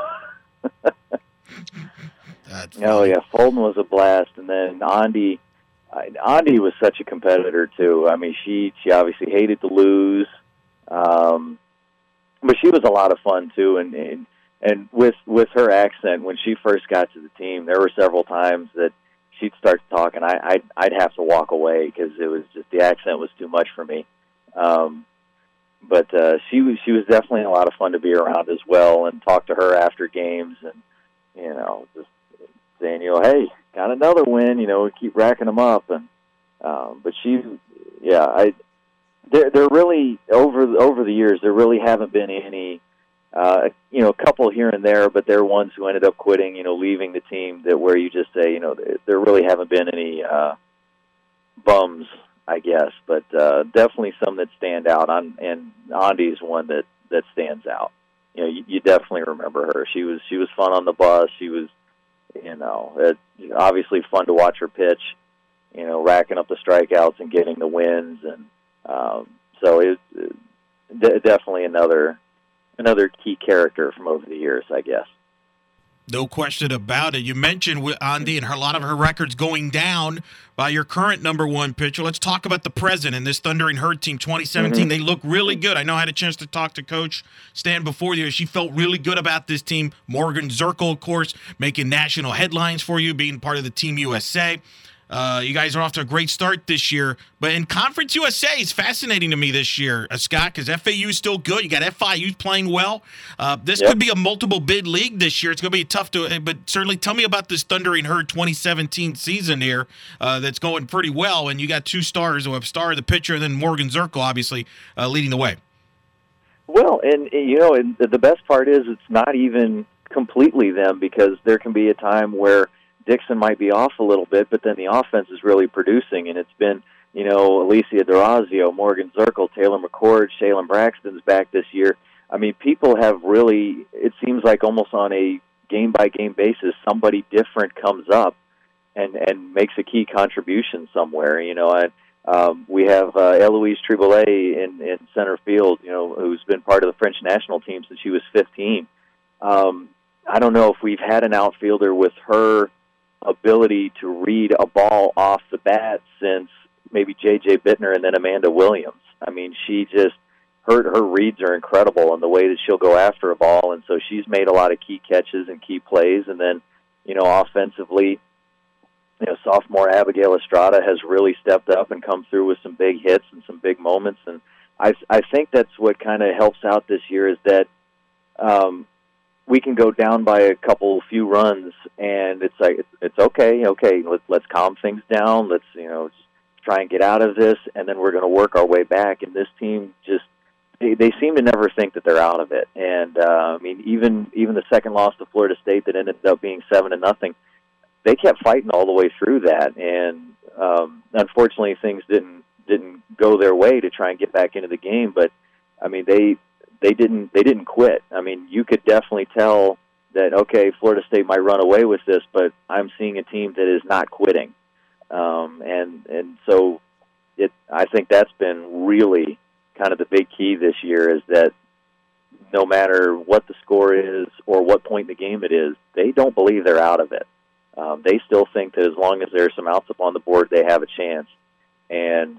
That's oh yeah, Folden was a blast, and then Andy. Andy was such a competitor too. I mean, she she obviously hated to lose. Um, but she was a lot of fun too, and, and and with with her accent when she first got to the team, there were several times that she'd start to talk, and I I'd, I'd have to walk away because it was just the accent was too much for me. Um, but uh, she was she was definitely a lot of fun to be around as well, and talk to her after games, and you know, just saying, you know, hey, got another win, you know, we keep racking them up, and um, but she, yeah, I. There, there really over over the years there really haven't been any, uh, you know, a couple here and there, but they're ones who ended up quitting, you know, leaving the team. That where you just say, you know, there, there really haven't been any uh, bums, I guess, but uh, definitely some that stand out. On and Andy's one that, that stands out. You know, you, you definitely remember her. She was she was fun on the bus. She was, you know, it, obviously fun to watch her pitch. You know, racking up the strikeouts and getting the wins and. Um, so it's uh, d- definitely another another key character from over the years, I guess. No question about it. You mentioned with Andy and her, a lot of her records going down by your current number one pitcher. Let's talk about the present and this Thundering Herd team twenty seventeen. Mm-hmm. They look really good. I know I had a chance to talk to Coach Stan before you. She felt really good about this team. Morgan Zirkle, of course, making national headlines for you, being part of the Team U S A. Uh, you guys are off to a great start this year. But in Conference U S A, it's fascinating to me this year, uh, Scott, because F A U is still good. You got F I U playing well. Uh, this yep. could be a multiple bid league this year. It's going to be tough to, but certainly tell me about this Thundering Herd twenty seventeen season here uh, that's going pretty well. And you got two stars, a star, the pitcher, and then Morgan Zirkle, obviously, uh, leading the way. Well, and, you know, and the best part is it's not even completely them, because there can be a time where Dixon might be off a little bit, but then the offense is really producing, and it's been, you know, Alicia D'Orazio, Morgan Zirkle, Taylor McCord, Shaylin Braxton's back this year. I mean, people have really, it seems like almost on a game-by-game basis, somebody different comes up and, and makes a key contribution somewhere, you know. And um, we have uh, Eloise Triboulet in, in center field, you know, who's been part of the French national team since she was fifteen. Um, I don't know if we've had an outfielder with her ability to read a ball off the bat since maybe J J Bittner and then Amanda Williams. I mean, she just, her her reads are incredible in the way that she'll go after a ball, and so she's made a lot of key catches and key plays. And then, you know, offensively, you know, sophomore Abigail Estrada has really stepped up and come through with some big hits and some big moments. And I I think that's what kind of helps out this year, is that um, we can go down by a couple few runs, and it's like, it's okay, okay, let's, let's calm things down, let's, you know, just try and get out of this, and then we're going to work our way back. And this team just, they, they seem to never think that they're out of it. And, uh, I mean, even even the second loss to Florida State that ended up being seven to nothing, they kept fighting all the way through that, and um, unfortunately things didn't didn't go their way to try and get back into the game, but, I mean, they... They didn't. They didn't quit. I mean, you could definitely tell that, okay, Florida State might run away with this, but I'm seeing a team that is not quitting, um, and and so it. I think that's been really kind of the big key this year, is that no matter what the score is or what point in the game it is, they don't believe they're out of it. Um, they still think that as long as there's some outs up on the board, they have a chance, and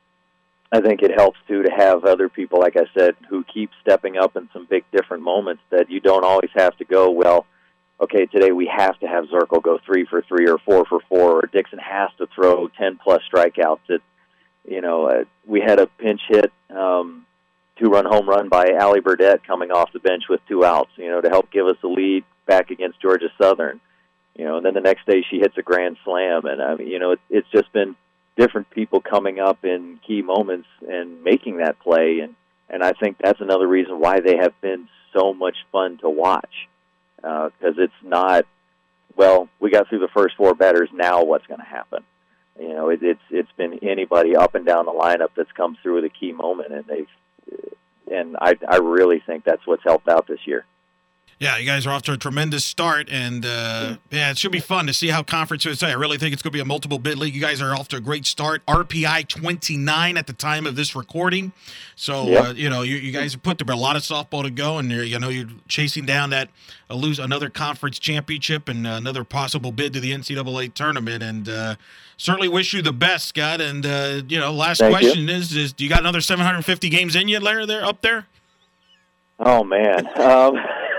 I think it helps, too, to have other people, like I said, who keep stepping up in some big different moments, that you don't always have to go, well, okay, today we have to have Zirkle go three for three or four for four, or Dixon has to throw ten-plus strikeouts. It, you know, uh, we had a pinch hit, um, two-run home run by Allie Burdett coming off the bench with two outs, you know, to help give us a lead back against Georgia Southern. You know, and then the next day she hits a grand slam, and, I mean, you know, it, it's just been different people coming up in key moments and making that play, and, and I think that's another reason why they have been so much fun to watch, because uh, it's not, well, we got through the first four batters, now what's going to happen? You know, it, it's it's been anybody up and down the lineup that's come through with a key moment, and they've, and I I really think that's what's helped out this year. Yeah, you guys are off to a tremendous start, and uh, yeah, it should be fun to see how Conference U S A. I really think it's going to be a multiple bid league. You guys are off to a great start. R P I twenty-nine at the time of this recording, so yep. uh, you know you, you guys have put there a lot of softball to go, and you're, you know you're chasing down that uh, lose another conference championship and uh, another possible bid to the N C double A tournament, and uh, certainly wish you the best, Scott. And uh, you know, last Thank question you. is: is do you got another seven hundred fifty games in you, Larry? There up there? Oh man. Um,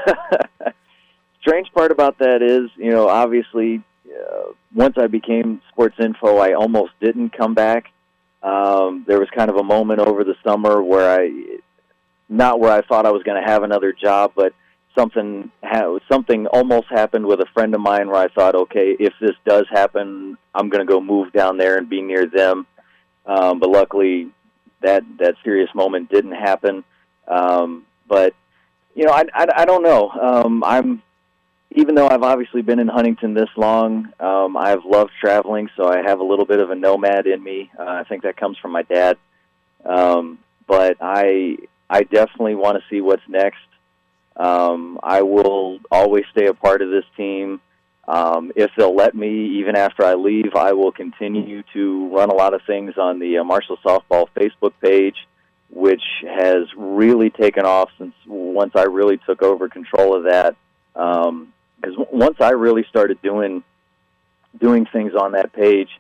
Strange part about that is, you know, obviously, uh, once I became Sports Info, I almost didn't come back. Um, there was kind of a moment over the summer where I, not where I thought I was going to have another job, but something ha- something almost happened with a friend of mine where I thought, okay, if this does happen, I'm going to go move down there and be near them. Um, but luckily, that that serious moment didn't happen. Um, but You know, I, I, I don't know. Um, I'm, even though I've obviously been in Huntington this long, um, I've loved traveling, so I have a little bit of a nomad in me. Uh, I think that comes from my dad. Um, but I I definitely want to see what's next. Um, I will always stay a part of this team. Um, if they'll let me, even after I leave, I will continue to run a lot of things on the uh, Marshall Softball Facebook page, which has really taken off since once I really took over control of that, because because once I really started doing doing things on that page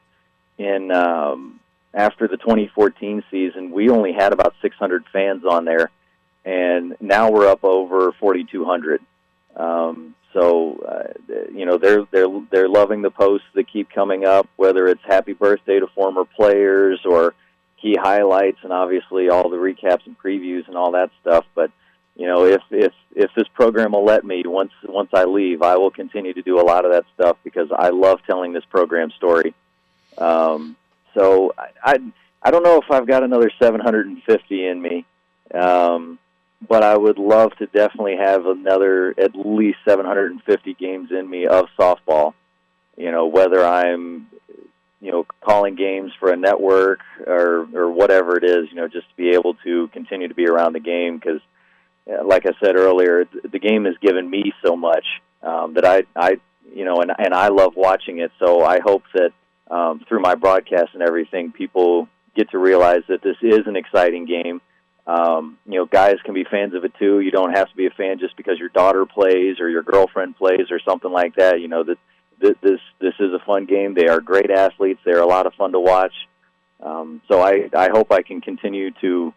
in um, after the twenty fourteen season, we only had about six hundred fans on there, and now we're up over forty-two hundred. Um, so uh, you know they're they're they're loving the posts that keep coming up, whether it's happy birthday to former players or key highlights, and obviously all the recaps and previews and all that stuff. But you know, if if if this program will let me, once once I leave, I will continue to do a lot of that stuff because I love telling this program story. Um, so I, I I don't know if I've got another seven hundred fifty in me, um, but I would love to definitely have another at least seven hundred fifty games in me of softball. You know, whether I'm you know calling games for a network or or whatever it is, you know, just to be able to continue to be around the game because. Like I said earlier, the game has given me so much um, that I, I, you know, and and I love watching it. So I hope that um, through my broadcast and everything, people get to realize that this is an exciting game. Um, you know, guys can be fans of it too. You don't have to be a fan just because your daughter plays or your girlfriend plays or something like that. You know that this this is a fun game. They are great athletes. They're a lot of fun to watch. Um, so I I hope I can continue to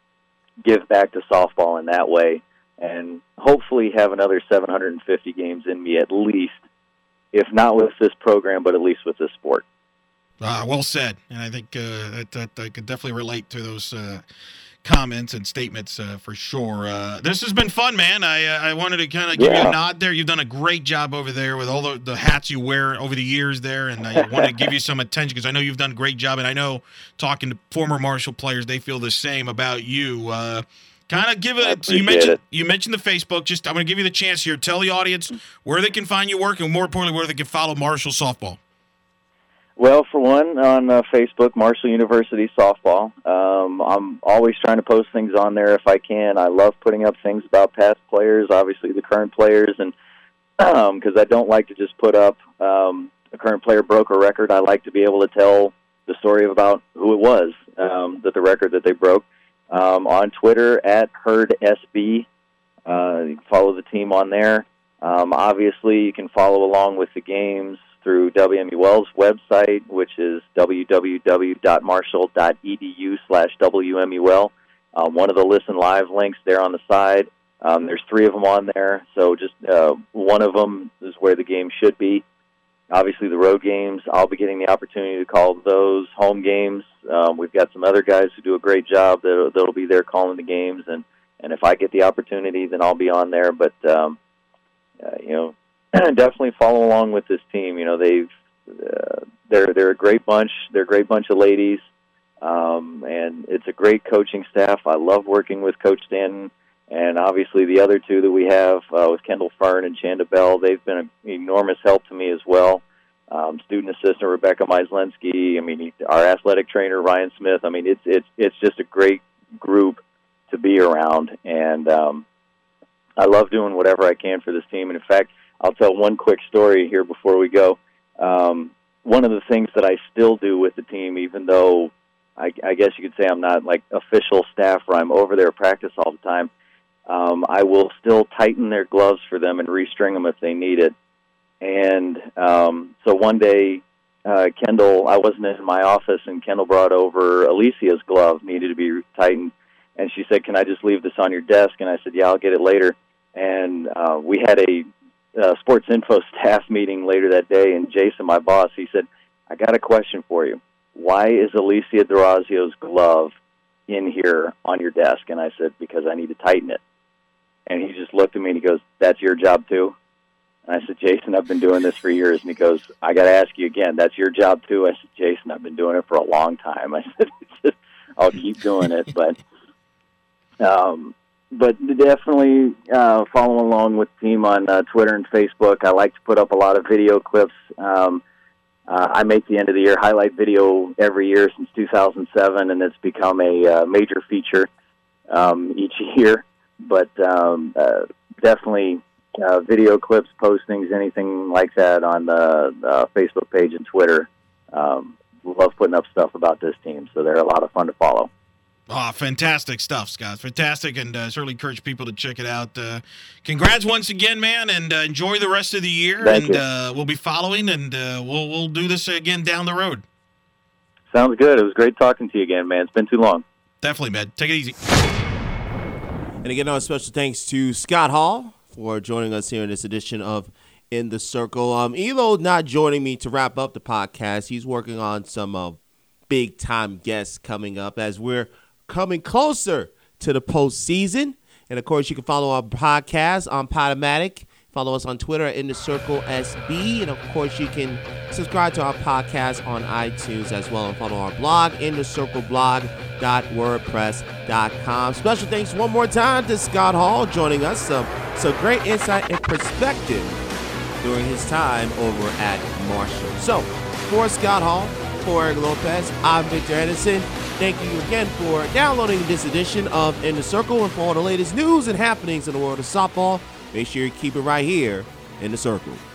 give back to softball in that way, and hopefully have another seven hundred fifty games in me at least, if not with this program, but at least with this sport. Uh, well said, and I think uh, that, that I could definitely relate to those uh, comments and statements uh, for sure. Uh, this has been fun, man. I uh, I wanted to kind of give yeah. you a nod there. You've done a great job over there with all the, the hats you wear over the years there, and I wanted to give you some attention because I know you've done a great job, and I know talking to former Marshall players, they feel the same about you. Uh, kind of give it. So you mentioned it. you mentioned the Facebook. Just I'm going to give you the chance here. Tell the audience where they can find your work, and more importantly, where they can follow Marshall softball. Well, for one, on uh, Facebook, Marshall University Softball. Um, I'm always trying to post things on there if I can. I love putting up things about past players, obviously the current players, and because um, I don't like to just put up um, a current player broke a record. I like to be able to tell the story about who it was, um, that the record that they broke. Um, on Twitter, at HerdSB. Uh, you can follow the team on there. Um, obviously, you can follow along with the games through W M U L's website, which is w w w dot marshall dot e d u slash W M U L. Um, one of the Listen Live links there on the side. Um, there's three of them on there, so just uh, one of them is where the game should be. Obviously, the road games, I'll be getting the opportunity to call those. Home games, um, we've got some other guys who do a great job that that'll be there calling the games, and, and if I get the opportunity, then I'll be on there. But, um, uh, you know, definitely follow along with this team. You know, they've uh, they're they're a great bunch. They're a great bunch of ladies, um, and it's a great coaching staff. I love working with Coach Stanton, and obviously the other two that we have uh, with Kendall Fern and Chanda Bell. They've been an enormous help to me as well. Um, student assistant Rebecca Myslensky. I mean, our athletic trainer Ryan Smith. I mean, it's it's it's just a great group to be around, and um, I love doing whatever I can for this team. And in fact, I'll tell one quick story here before we go. Um, one of the things that I still do with the team, even though I, I guess you could say I'm not like official staff or I'm over there at practice all the time, um, I will still tighten their gloves for them and restring them if they need it. And um, so one day, uh, Kendall, I wasn't in my office, and Kendall brought over Alicia's glove, needed to be tightened. And she said, "Can I just leave this on your desk?" And I said, "Yeah, I'll get it later." And uh, we had a Uh, Sports Info staff meeting later that day, and Jason, my boss, he said, "I got a question for you. Why is Alicia D'Orazio's glove in here on your desk?" And I said, "Because I need to tighten it." And he just looked at me and he goes, "That's your job too?" And I said, "Jason, I've been doing this for years." And he goes, "I got to ask you again, that's your job too?" I said, "Jason, I've been doing it for a long time." I said, "I'll keep doing it." But, um, But definitely uh, follow along with the team on uh, Twitter and Facebook. I like to put up a lot of video clips. Um, uh, I make the end of the year highlight video every year since two thousand seven, and it's become a uh, major feature um, each year. But um, uh, definitely uh, video clips, postings, anything like that on the uh, Facebook page and Twitter. Um, love putting up stuff about this team, so they're a lot of fun to follow. Oh, fantastic stuff, Scott. Fantastic, and uh, certainly encourage people to check it out. Uh, congrats once again, man, and uh, enjoy the rest of the year. Thank and you. Uh, we'll be following, and uh, we'll we'll do this again down the road. Sounds good. It was great talking to you again, man. It's been too long. Definitely, man. Take it easy. And again, a special thanks to Scott Hall for joining us here in this edition of In the Circle. Um, Elo not joining me to wrap up the podcast. He's working on some uh, big-time guests coming up as we're coming closer to the postseason. And, of course, you can follow our podcast on Podomatic. Follow us on Twitter at In The Circle S B. And, of course, you can subscribe to our podcast on iTunes as well. And follow our blog, in the circle blog dot wordpress dot com. Special thanks one more time to Scott Hall joining us. Some, some great insight and perspective during his time over at Marshall. So, for Scott Hall, for Eric Lopez, I'm Victor Anderson. Thank you again for downloading this edition of In the Circle. And for all the latest news and happenings in the world of softball, make sure you keep it right here in the Circle.